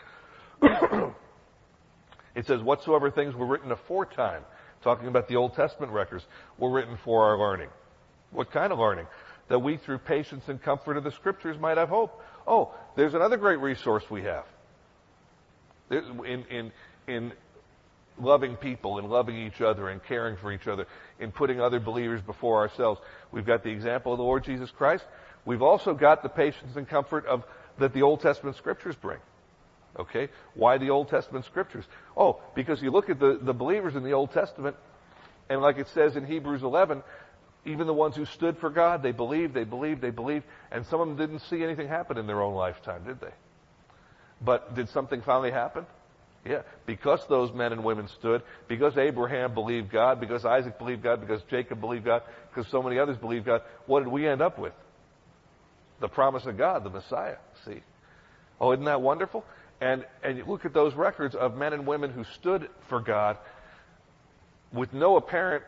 It says, whatsoever things were written aforetime, talking about the Old Testament records, were written for our learning. What kind of learning? That we, through patience and comfort of the Scriptures, might have hope. Oh, there's another great resource we have. In, in, in loving people and loving each other and caring for each other, in putting other believers before ourselves. We've got the example of the Lord Jesus Christ. We've also got the patience and comfort of that the Old Testament Scriptures bring. Okay? Why the Old Testament Scriptures? Oh, because you look at the, the believers in the Old Testament, and like it says in Hebrews eleven, even the ones who stood for God, they believed, they believed, they believed, and some of them didn't see anything happen in their own lifetime, did they? But did something finally happen? Yeah, because those men and women stood, because Abraham believed God, because Isaac believed God, because Jacob believed God, because so many others believed God, what did we end up with? The promise of God, the Messiah, see? Oh, isn't that wonderful? And and you look at those records of men and women who stood for God with no apparent,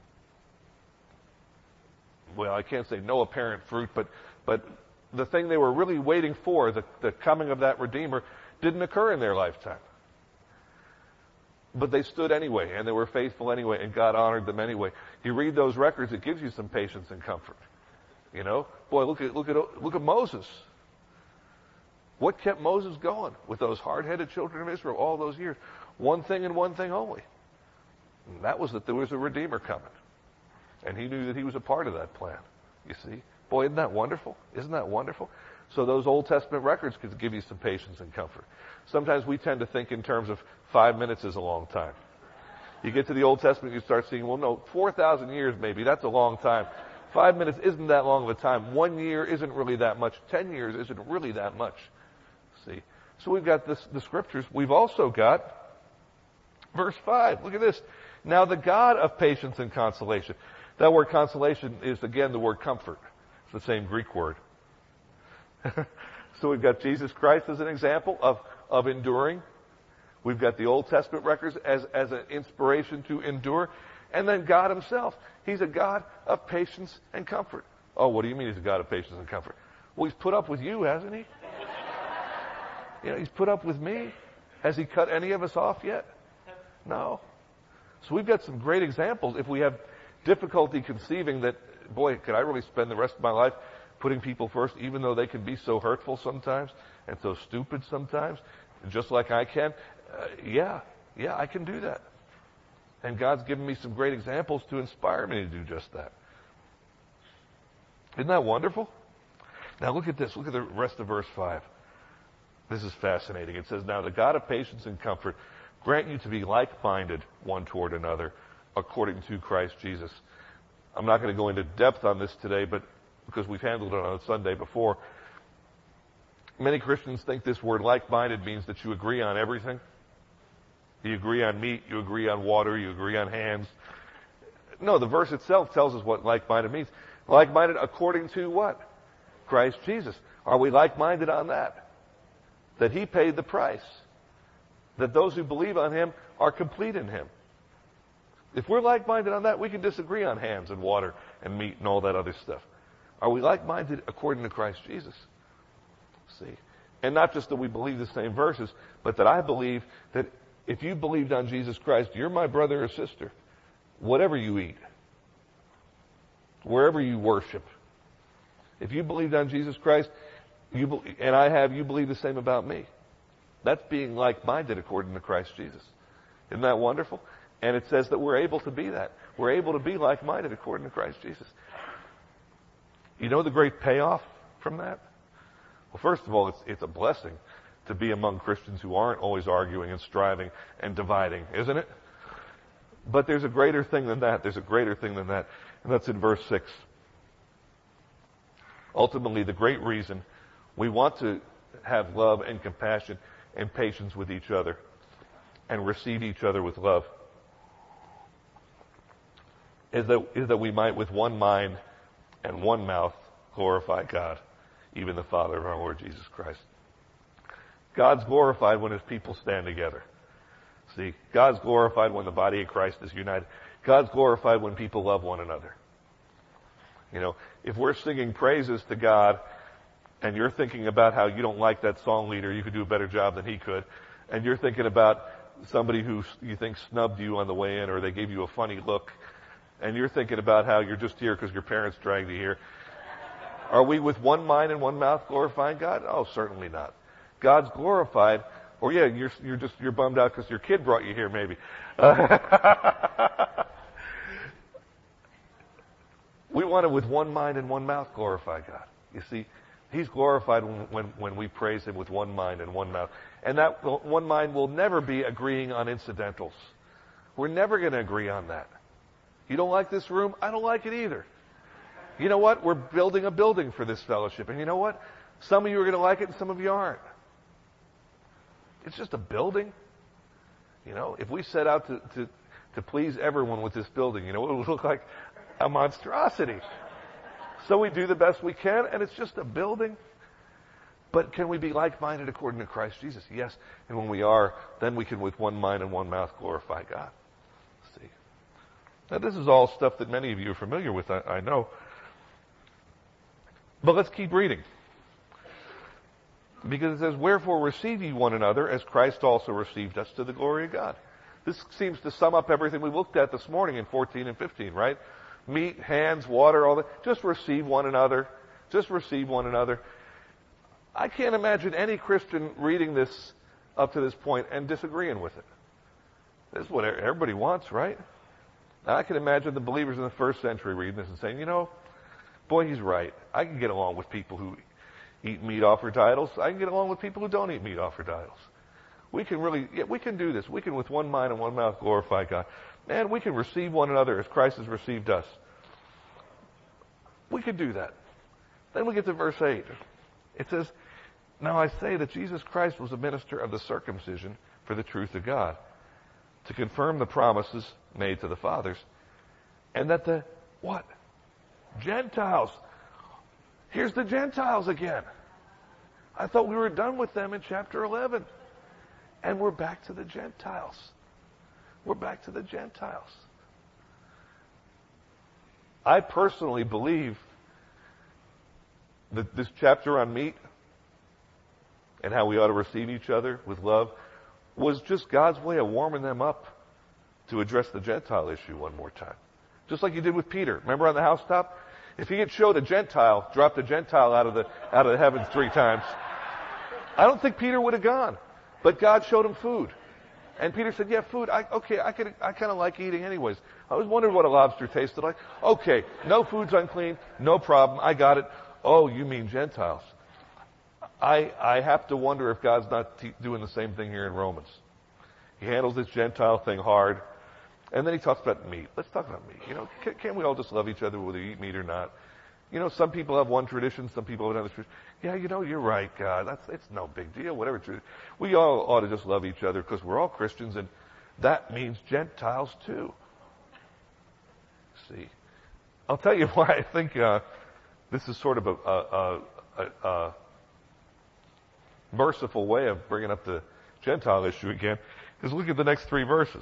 well, I can't say no apparent fruit, but but the thing they were really waiting for, the, the coming of that Redeemer, didn't occur in their lifetime. But they stood anyway, and they were faithful anyway, and God honored them anyway. You read those records, it gives you some patience and comfort. You know? Boy, look at look at look at Moses. What kept Moses going with those hard-headed children of Israel all those years? One thing and one thing only. And that was that there was a Redeemer coming. And he knew that he was a part of that plan. You see? Boy, isn't that wonderful? Isn't that wonderful? So those Old Testament records could give you some patience and comfort. Sometimes we tend to think in terms of five minutes is a long time. You get to the Old Testament, you start seeing, well, no, four thousand years maybe, that's a long time. Five minutes isn't that long of a time. One year isn't really that much. Ten years isn't really that much. See? So we've got this, the Scriptures. We've also got verse five. Look at this. Now the God of patience and consolation. That word consolation is, again, the word comfort. It's the same Greek word. So we've got Jesus Christ as an example of, of enduring. We've got the Old Testament records as, as an inspiration to endure. And then God himself. He's a God of patience and comfort. Oh, what do you mean he's a God of patience and comfort? Well, he's put up with you, hasn't he? You know, he's put up with me. Has he cut any of us off yet? No. So we've got some great examples. If we have difficulty conceiving that, boy, could I really spend the rest of my life putting people first, even though they can be so hurtful sometimes and so stupid sometimes, just like I can? Uh, yeah, yeah, I can do that. And God's given me some great examples to inspire me to do just that. Isn't that wonderful? Now look at this. Look at the rest of verse five. This is fascinating. It says, now the God of patience and comfort grant you to be like-minded one toward another according to Christ Jesus. I'm not going to go into depth on this today, but because we've handled it on a Sunday before. Many Christians think this word like-minded means that you agree on everything. You agree on meat, you agree on water, you agree on hands. No, the verse itself tells us what like-minded means. Like-minded according to what? Christ Jesus. Are we like-minded on that? That he paid the price. That those who believe on him are complete in him. If we're like-minded on that, we can disagree on hands and water and meat and all that other stuff. Are we like-minded according to Christ Jesus? See? And not just that we believe the same verses, but that I believe that if you believed on Jesus Christ, you're my brother or sister. Whatever you eat. Wherever you worship. If you believed on Jesus Christ, you be, and I have, you believe the same about me. That's being like-minded according to Christ Jesus. Isn't that wonderful? And it says that we're able to be that. We're able to be like-minded according to Christ Jesus. You know the great payoff from that? Well, first of all, it's, it's a blessing to be among Christians who aren't always arguing and striving and dividing, isn't it? But there's a greater thing than that. There's a greater thing than that. And that's in verse six. Ultimately, the great reason we want to have love and compassion and patience with each other and receive each other with love is that, is that we might with one mind and one mouth glorify God, even the Father of our Lord Jesus Christ. God's glorified when his people stand together. See, God's glorified when the body of Christ is united. God's glorified when people love one another. You know, if we're singing praises to God and you're thinking about how you don't like that song leader, you could do a better job than he could, and you're thinking about somebody who you think snubbed you on the way in or they gave you a funny look, and you're thinking about how you're just here because your parents dragged you here, are we with one mind and one mouth glorifying God? Oh, certainly not. God's glorified, or yeah, you're you're just you're bummed out because your kid brought you here, maybe. Uh, we want to, with one mind and one mouth, glorify God. You see, he's glorified when, when when we praise him with one mind and one mouth, and that one mind will never be agreeing on incidentals. We're never going to agree on that. You don't like this room? I don't like it either. You know what? We're building a building for this fellowship, and you know what? Some of you are going to like it, and some of you aren't. It's just a building. You know, if we set out to, to, to please everyone with this building, you know, it would look like a monstrosity. So we do the best we can, and it's just a building. But can we be like-minded according to Christ Jesus? Yes. And when we are, then we can with one mind and one mouth glorify God. See. Now this is all stuff that many of you are familiar with, I, I know. But let's keep reading. Because it says, wherefore receive ye one another as Christ also received us to the glory of God. This seems to sum up everything we looked at this morning in fourteen and fifteen, right? Meat, hands, water, all that. Just receive one another. Just receive one another. I can't imagine any Christian reading this up to this point and disagreeing with it. This is what everybody wants, right? Now, I can imagine the believers in the first century reading this and saying, you know, boy, he's right. I can get along with people who eat meat offered to idols. I can get along with people who don't eat meat offered to idols. We can really, yeah, we can do this. We can with one mind and one mouth glorify God. Man, we can receive one another as Christ has received us. We can do that. Then we get to verse eight. It says, now I say that Jesus Christ was a minister of the circumcision for the truth of God, to confirm the promises made to the fathers, and that the, what? Gentiles. Here's the Gentiles again. I thought we were done with them in chapter eleven. And we're back to the Gentiles. We're back to the Gentiles. I personally believe that this chapter on meat and how we ought to receive each other with love was just God's way of warming them up to address the Gentile issue one more time. Just like he did with Peter. Remember on the housetop? If he had showed a Gentile, dropped a Gentile out of the out of the heavens three times, I don't think Peter would have gone. But God showed him food. And Peter said, yeah, food, I, okay, I, could, I kind of like eating anyways. I was wondering what a lobster tasted like. Okay, no food's unclean, no problem, I got it. Oh, you mean Gentiles. I, I have to wonder if God's not t- doing the same thing here in Romans. He handles this Gentile thing hard. And then he talks about meat. Let's talk about meat. You know, can, can't we all just love each other whether we eat meat or not? You know, some people have one tradition, some people have another tradition. Yeah, you know, you're right, God. That's it's no big deal. Whatever. We all ought to just love each other because we're all Christians, and that means Gentiles too. See, I'll tell you why I think uh, this is sort of a, a, a, a merciful way of bringing up the Gentile issue again. Is look at the next three verses.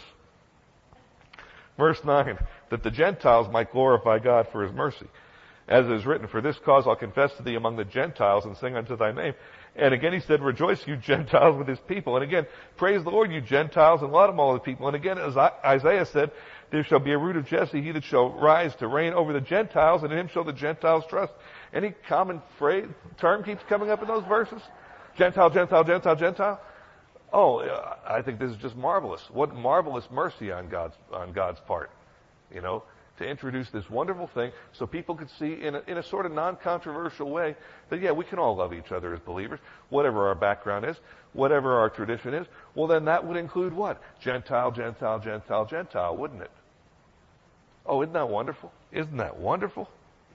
Verse nine, that the Gentiles might glorify God for his mercy. As it is written, for this cause I'll confess to thee among the Gentiles and sing unto thy name. And again he said, rejoice you Gentiles with his people. And again, praise the Lord you Gentiles, and let him all the people. And again, as Isaiah said, there shall be a root of Jesse, he that shall rise to reign over the Gentiles, and in him shall the Gentiles trust. Any common phrase, term keeps coming up in those verses? Gentile, Gentile, Gentile, Gentile. Oh, I think this is just marvelous. What marvelous mercy on God's on God's part, you know, to introduce this wonderful thing so people could see in a, in a sort of non-controversial way that, yeah, we can all love each other as believers, whatever our background is, whatever our tradition is. Well, then that would include what? Gentile, Gentile, Gentile, Gentile, wouldn't it? Oh, isn't that wonderful? Isn't that wonderful?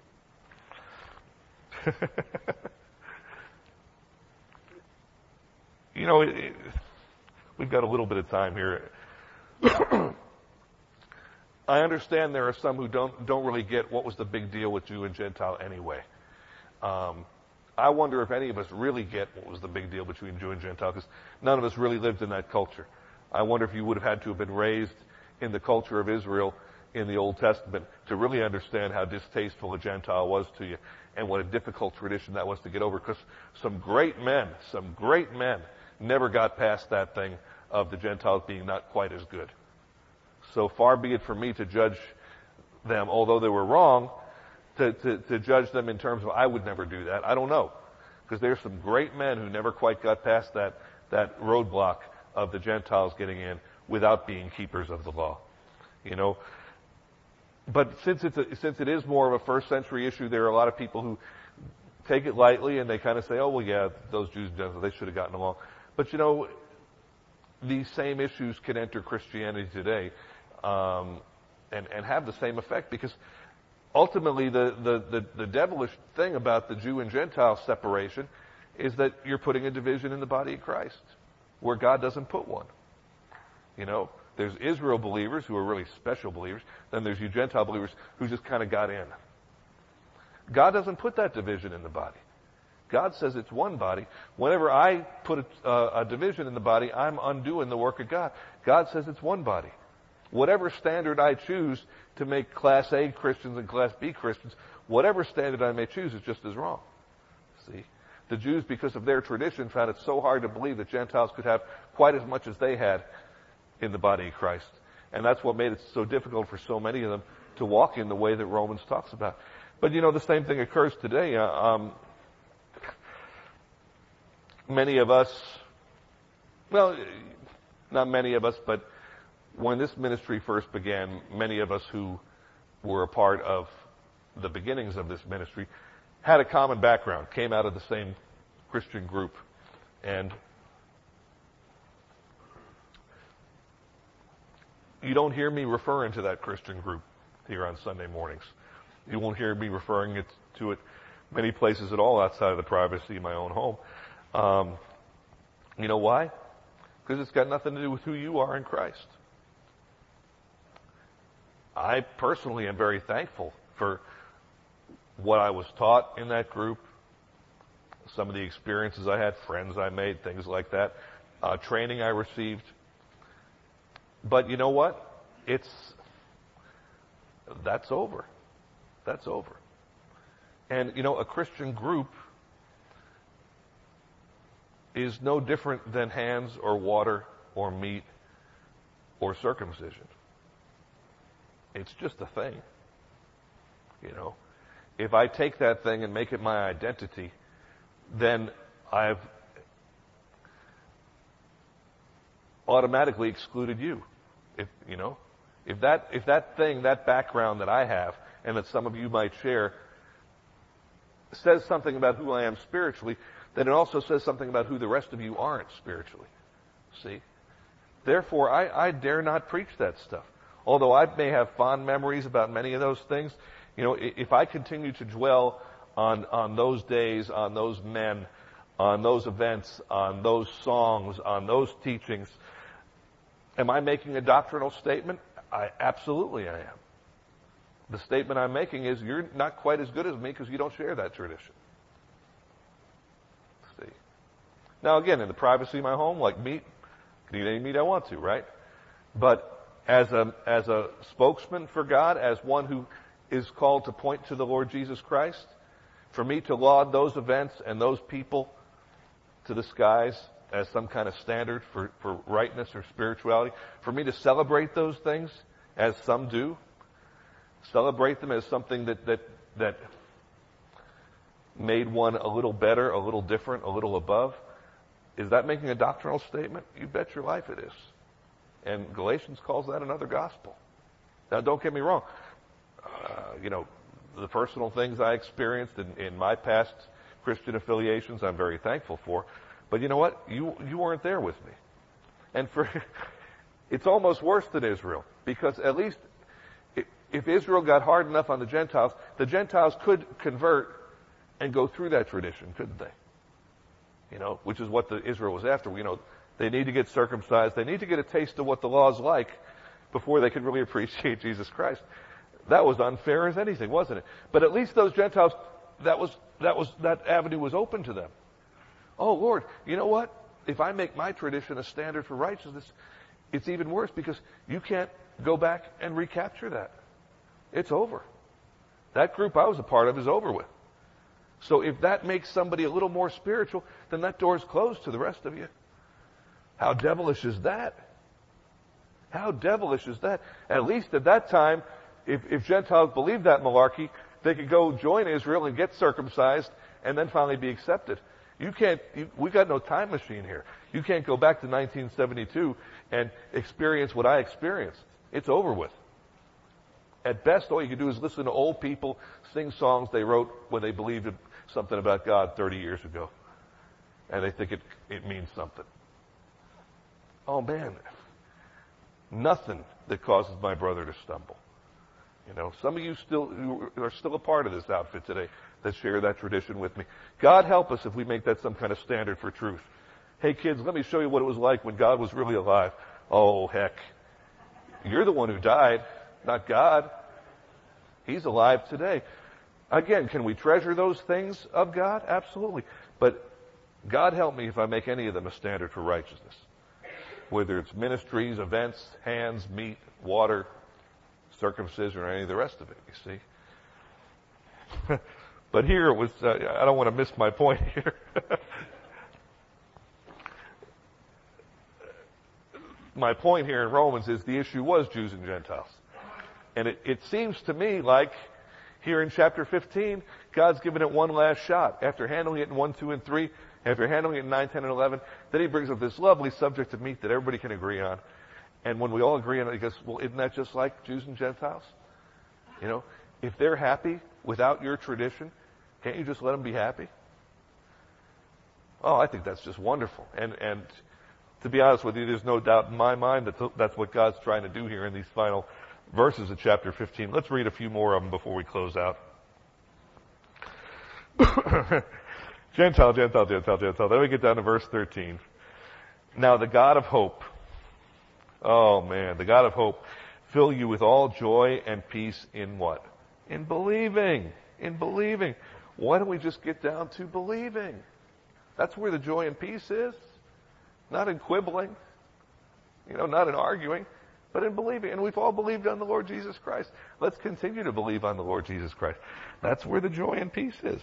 You know, it, it, we've got a little bit of time here. I understand there are some who don't don't really get what was the big deal with Jew and Gentile anyway. Um, I wonder if any of us really get what was the big deal between Jew and Gentile, because none of us really lived in that culture. I wonder if you would have had to have been raised in the culture of Israel in the Old Testament to really understand how distasteful a Gentile was to you and what a difficult tradition that was to get over, because some great men, some great men never got past that thing of the Gentiles being not quite as good. So far be it from me to judge them, although they were wrong, to, to, to judge them in terms of I would never do that. I don't know. Because there's some great men who never quite got past that, that roadblock of the Gentiles getting in without being keepers of the law. You know? But since it's a, since it is more of a first century issue, there are a lot of people who take it lightly and they kind of say, oh, well, yeah, those Jews, they should have gotten along. But, you know, these same issues can enter Christianity today um, and, and have the same effect, because ultimately the, the, the, the devilish thing about the Jew and Gentile separation is that you're putting a division in the body of Christ where God doesn't put one. You know, there's Israel believers who are really special believers. Then there's you Gentile believers who just kind of got in. God doesn't put that division in the body. God says it's one body. Whenever I put a, uh, a division in the body, I'm undoing the work of God. God says it's one body. Whatever standard I choose to make Class A Christians and Class B Christians, whatever standard I may choose is just as wrong. See? The Jews, because of their tradition, found it so hard to believe that Gentiles could have quite as much as they had in the body of Christ. And that's what made it so difficult for so many of them to walk in the way that Romans talks about. But, you know, the same thing occurs today. Uh, um, many of us, well, not many of us, but when this ministry first began, many of us who were a part of the beginnings of this ministry had a common background, came out of the same Christian group. And you don't hear me referring to that Christian group here on Sunday mornings. You won't hear me referring it to it many places at all outside of the privacy of my own home. Um, you know why? Because it's got nothing to do with who you are in Christ. I personally am very thankful for what I was taught in that group, some of the experiences I had, friends I made, things like that, uh, training I received. But you know what? It's, that's over. That's over. And, you know, a Christian group is no different than hands or water or meat or circumcision. It's just a thing. You know, if I take that thing and make it my identity, then I've automatically excluded you. If, you know, if that, if that thing, that background that I have and that some of you might share says something about who I am spiritually, then it also says something about who the rest of you aren't spiritually. See? Therefore, I, I dare not preach that stuff. Although I may have fond memories about many of those things, You know, if I continue to dwell on, on those days, on those men, on those events, on those songs, on those teachings, am I making a doctrinal statement? I absolutely I am. The statement I'm making is you're not quite as good as me because you don't share that tradition. See. Now again, in the privacy of my home, like meat, can eat any meat I want to, right? But as a as a spokesman for God, as one who is called to point to the Lord Jesus Christ, for me to laud those events and those people to the skies as some kind of standard for, for rightness or spirituality, for me to celebrate those things as some do, celebrate them as something that, that, that made one a little better, a little different, a little above, is that making a doctrinal statement? You bet your life it is. And Galatians calls that another gospel. Now, don't get me wrong. Uh, you know, the personal things I experienced in, in my past Christian affiliations, I'm very thankful for. But you know what? You you weren't there with me. And for it's almost worse than Israel, because at least if, if Israel got hard enough on the Gentiles, the Gentiles could convert and go through that tradition, couldn't they? You know, which is what the Israel was after. You know, they need to get circumcised. They need to get a taste of what the law's like before they can really appreciate Jesus Christ. That was unfair as anything, wasn't it? But at least those Gentiles, that was that was that avenue was open to them. Oh, Lord, you know what? If I make my tradition a standard for righteousness, it's even worse because you can't go back and recapture that. It's over. That group I was a part of is over with. So if that makes somebody a little more spiritual, then that door's closed to the rest of you. How devilish is that? How devilish is that? At least at that time, if, if Gentiles believed that malarkey, they could go join Israel and get circumcised and then finally be accepted. You can't, you, we got no time machine here. You can't go back to nineteen seventy-two and experience what I experienced. It's over with. At best, all you can do is listen to old people sing songs they wrote when they believed something about God thirty years ago. And they think it, it means something. Oh man, nothing that causes my brother to stumble. You know, some of you still you are still a part of this outfit today that share that tradition with me. God help us if we make that some kind of standard for truth. Hey kids, let me show you what it was like when God was really alive. Oh heck, you're the one who died, not God. He's alive today. Again, can we treasure those things of God? Absolutely. But God help me if I make any of them a standard for righteousness. Whether it's ministries, events, hands, meat, water, circumcision, or any of the rest of it, you see. But here it was, uh, I don't want to miss my point here. My point here in Romans is the issue was Jews and Gentiles. And it, it seems to me like here in chapter fifteen, God's given it one last shot. After handling it in one, two, and three, after handling it in nine, ten, and eleven, then he brings up this lovely subject of meat that everybody can agree on. And when we all agree on it, he goes, well, isn't that just like Jews and Gentiles? You know, if they're happy without your tradition, can't you just let them be happy? Oh, I think that's just wonderful. And and to be honest with you, there's no doubt in my mind that th- that's what God's trying to do here in these final verses of chapter fifteen. Let's read a few more of them before we close out. Gentile, Gentile, Gentile, Gentile. Then we get down to verse thirteen. Now the God of hope, oh man, the God of hope, fill you with all joy and peace in what? In believing. In believing. Why don't we just get down to believing? That's where the joy and peace is. Not in quibbling, you know, not in arguing, but in believing. And we've all believed on the Lord Jesus Christ. Let's continue to believe on the Lord Jesus Christ. That's where the joy and peace is.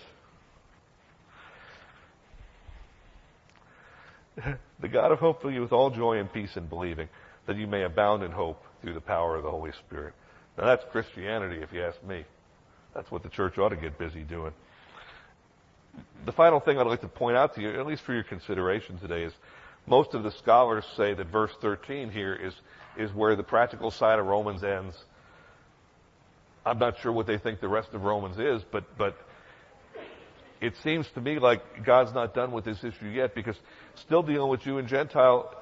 The God of hope fill you with all joy and peace in believing, that you may abound in hope through the power of the Holy Spirit. Now that's Christianity, if you ask me. That's what the church ought to get busy doing. The final thing I'd like to point out to you, at least for your consideration today, is most of the scholars say that verse thirteen here is, is where the practical side of Romans ends. I'm not sure what they think the rest of Romans is, but, but it seems to me like God's not done with this issue yet, because still dealing with Jew and Gentile,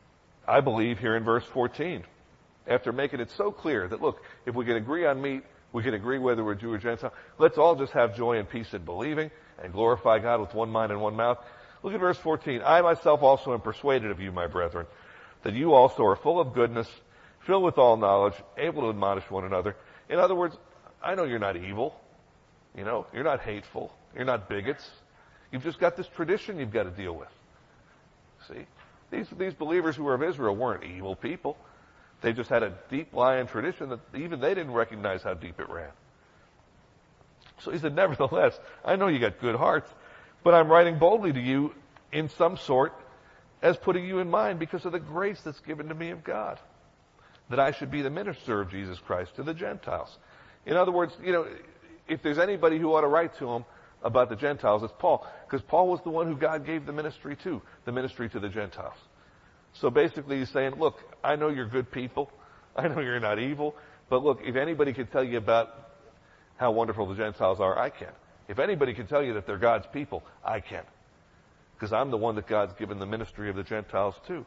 I believe here in verse fourteen, after making it so clear that, look, if we can agree on meat, We can agree whether we're Jew or Gentile. Let's all just have joy and peace in believing and glorify God with one mind and one mouth. Look at verse fourteen. I myself also am persuaded of you, my brethren, that you also are full of goodness, filled with all knowledge, able to admonish one another. In other words, I know you're not evil. You know, you're not hateful. You're not bigots. You've just got this tradition you've got to deal with. See? These, these believers who were of Israel weren't evil people. They just had a deep lying tradition that even they didn't recognize how deep it ran. So he said, nevertheless, I know you got good hearts, but I'm writing boldly to you in some sort as putting you in mind because of the grace that's given to me of God, that I should be the minister of Jesus Christ to the Gentiles. In other words, you know, if there's anybody who ought to write to him about the Gentiles, it's Paul, because Paul was the one who God gave the ministry to, the ministry to the Gentiles. So basically he's saying, look, I know you're good people. I know you're not evil. But look, if anybody can tell you about how wonderful the Gentiles are, I can. If anybody can tell you that they're God's people, I can. Because I'm the one that God's given the ministry of the Gentiles to.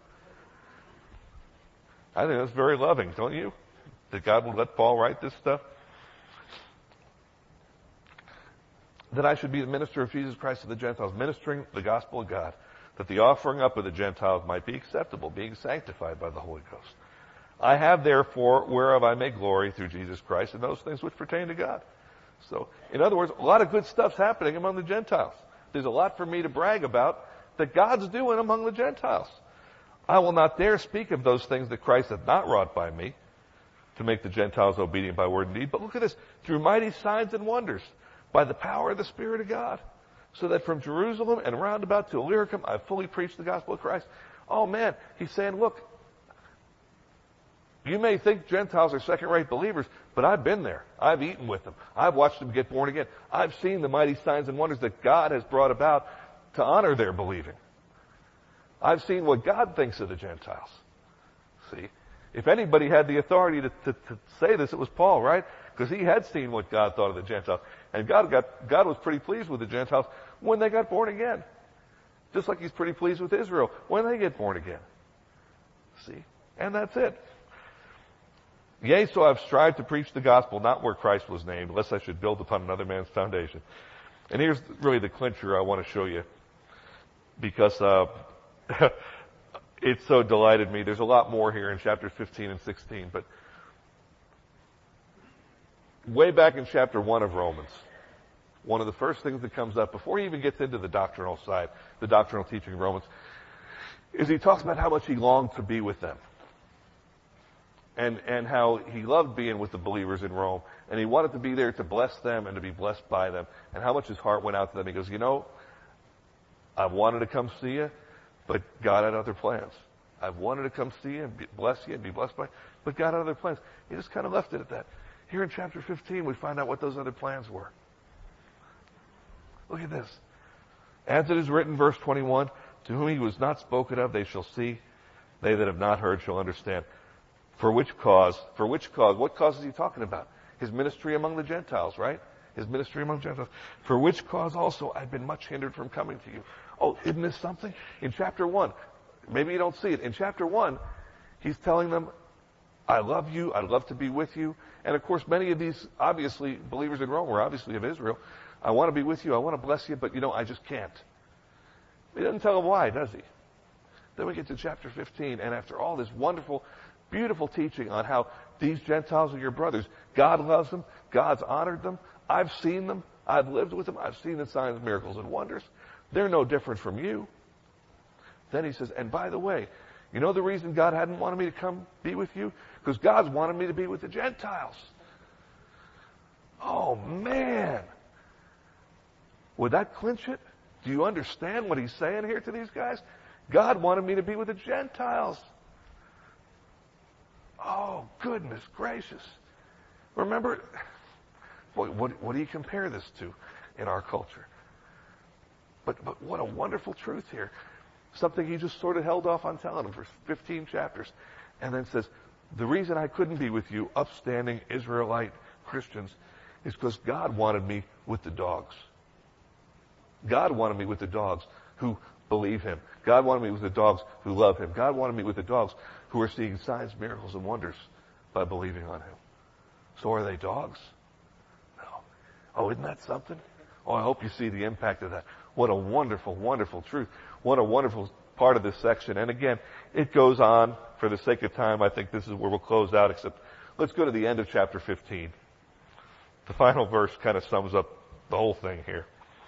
I think that's very loving, don't you? That God would let Paul write this stuff. That I should be the minister of Jesus Christ to the Gentiles, ministering the gospel of God, that the offering up of the Gentiles might be acceptable, being sanctified by the Holy Ghost. I have therefore whereof I may glory through Jesus Christ in those things which pertain to God. So, in other words, a lot of good stuff's happening among the Gentiles. There's a lot for me to brag about that God's doing among the Gentiles. I will not dare speak of those things that Christ hath not wrought by me to make the Gentiles obedient by word and deed. But look at this, through mighty signs and wonders, by the power of the Spirit of God, so that from Jerusalem and round about to Illyricum I fully preached the gospel of Christ. Oh man, he's saying, look, you may think Gentiles are second-rate believers, but I've been there. I've eaten with them. I've watched them get born again. I've seen the mighty signs and wonders that God has brought about to honor their believing. I've seen what God thinks of the Gentiles. See? If anybody had the authority to, to, to say this, it was Paul, right? Because he had seen what God thought of the Gentiles. And God got, God was pretty pleased with the Gentiles when they got born again. Just like he's pretty pleased with Israel when they get born again. See? And that's it. Yea, so I've strived to preach the gospel, not where Christ was named, lest I should build upon another man's foundation. And here's really the clincher I want to show you. Because uh, it so delighted me. There's a lot more here in chapters fifteen and sixteen. But way back in chapter one of Romans, one of the first things that comes up before he even gets into the doctrinal side, the doctrinal teaching of Romans, is he talks about how much he longed to be with them. And, and how he loved being with the believers in Rome. And he wanted to be there to bless them and to be blessed by them. And how much his heart went out to them. He goes, you know, I wanted to come see you, but God had other plans. I wanted to come see you and be, bless you and be blessed by you, but God had other plans. He just kind of left it at that. Here in chapter fifteen, we find out what those other plans were. Look at this. As it is written, verse twenty-one, to whom he was not spoken of, they shall see. They that have not heard shall understand. For which cause? For which cause? What cause is he talking about? His ministry among the Gentiles, right? His ministry among Gentiles. For which cause also I've been much hindered from coming to you. Oh, isn't this something? In chapter one, maybe you don't see it. In chapter one, he's telling them, I love you. I'd love to be with you. And of course, many of these, obviously, believers in Rome were obviously of Israel. I want to be with you. I want to bless you, but you know, I just can't. He doesn't tell them why, does he? Then we get to chapter fifteen, and after all this wonderful, beautiful teaching on how these Gentiles are your brothers, God loves them, God's honored them, I've seen them, I've lived with them, I've seen the signs, miracles, and wonders. They're no different from you. Then he says, and by the way, you know the reason God hadn't wanted me to come be with you? Because God's wanted me to be with the Gentiles. Oh, man. Would that clinch it? Do you understand what he's saying here to these guys? God wanted me to be with the Gentiles. Oh, goodness gracious. Remember, boy, what, what do you compare this to in our culture? But, but what a wonderful truth here. Something he just sort of held off on telling them for fifteen chapters. And then says, the reason I couldn't be with you, upstanding Israelite Christians, is because God wanted me with the dogs. God wanted me with the dogs who believe him. God wanted me with the dogs who love him. God wanted me with the dogs who are seeing signs, miracles, and wonders by believing on him. So are they dogs? Oh, isn't that something? Oh, I hope you see the impact of that. What a wonderful, wonderful truth. What a wonderful part of this section. And again, it goes on. For the sake of time, I think this is where we'll close out, except let's go to the end of chapter fifteen. The final verse kind of sums up the whole thing here.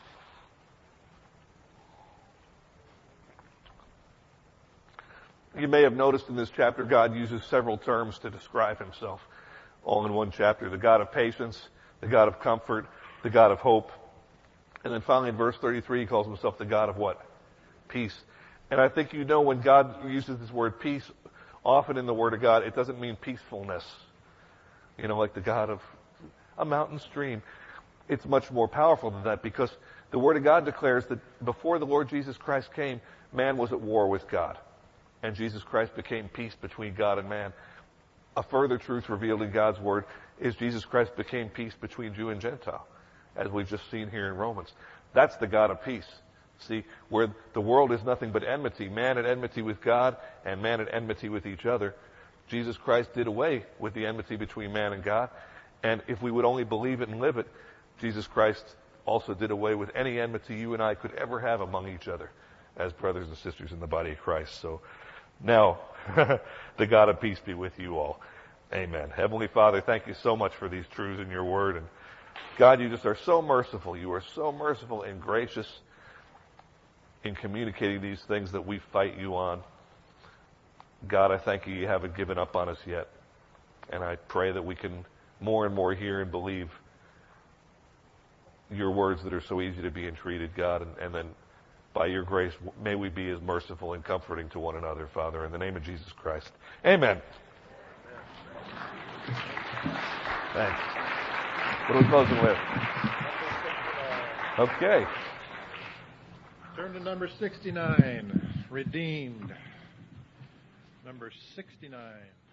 You may have noticed in this chapter, God uses several terms to describe himself, all in one chapter. The God of patience, the God of comfort, the God of hope. And then finally in verse thirty-three, he calls himself the God of what? Peace. And I think you know when God uses this word peace, often in the Word of God, it doesn't mean peacefulness. You know, like the God of a mountain stream. It's much more powerful than that, because the Word of God declares that before the Lord Jesus Christ came, man was at war with God. And Jesus Christ became peace between God and man. A further truth revealed in God's Word is Jesus Christ became peace between Jew and Gentile, as we've just seen here in Romans. That's the God of peace. See, where the world is nothing but enmity, man at enmity with God and man at enmity with each other, Jesus Christ did away with the enmity between man and God. And if we would only believe it and live it, Jesus Christ also did away with any enmity you and I could ever have among each other as brothers and sisters in the body of Christ. So now, the God of peace be with you all. Amen. Heavenly Father, thank you so much for these truths in your word. And God, you just are so merciful. You are so merciful and gracious in communicating these things that we fight you on. God, I thank you you haven't given up on us yet. And I pray that we can more and more hear and believe your words that are so easy to be entreated, God. And, and then by your grace, may we be as merciful and comforting to one another, Father, in the name of Jesus Christ. Amen. Thanks. What are we closing with? Okay. Turn to number sixty-nine, redeemed. Number sixty-nine.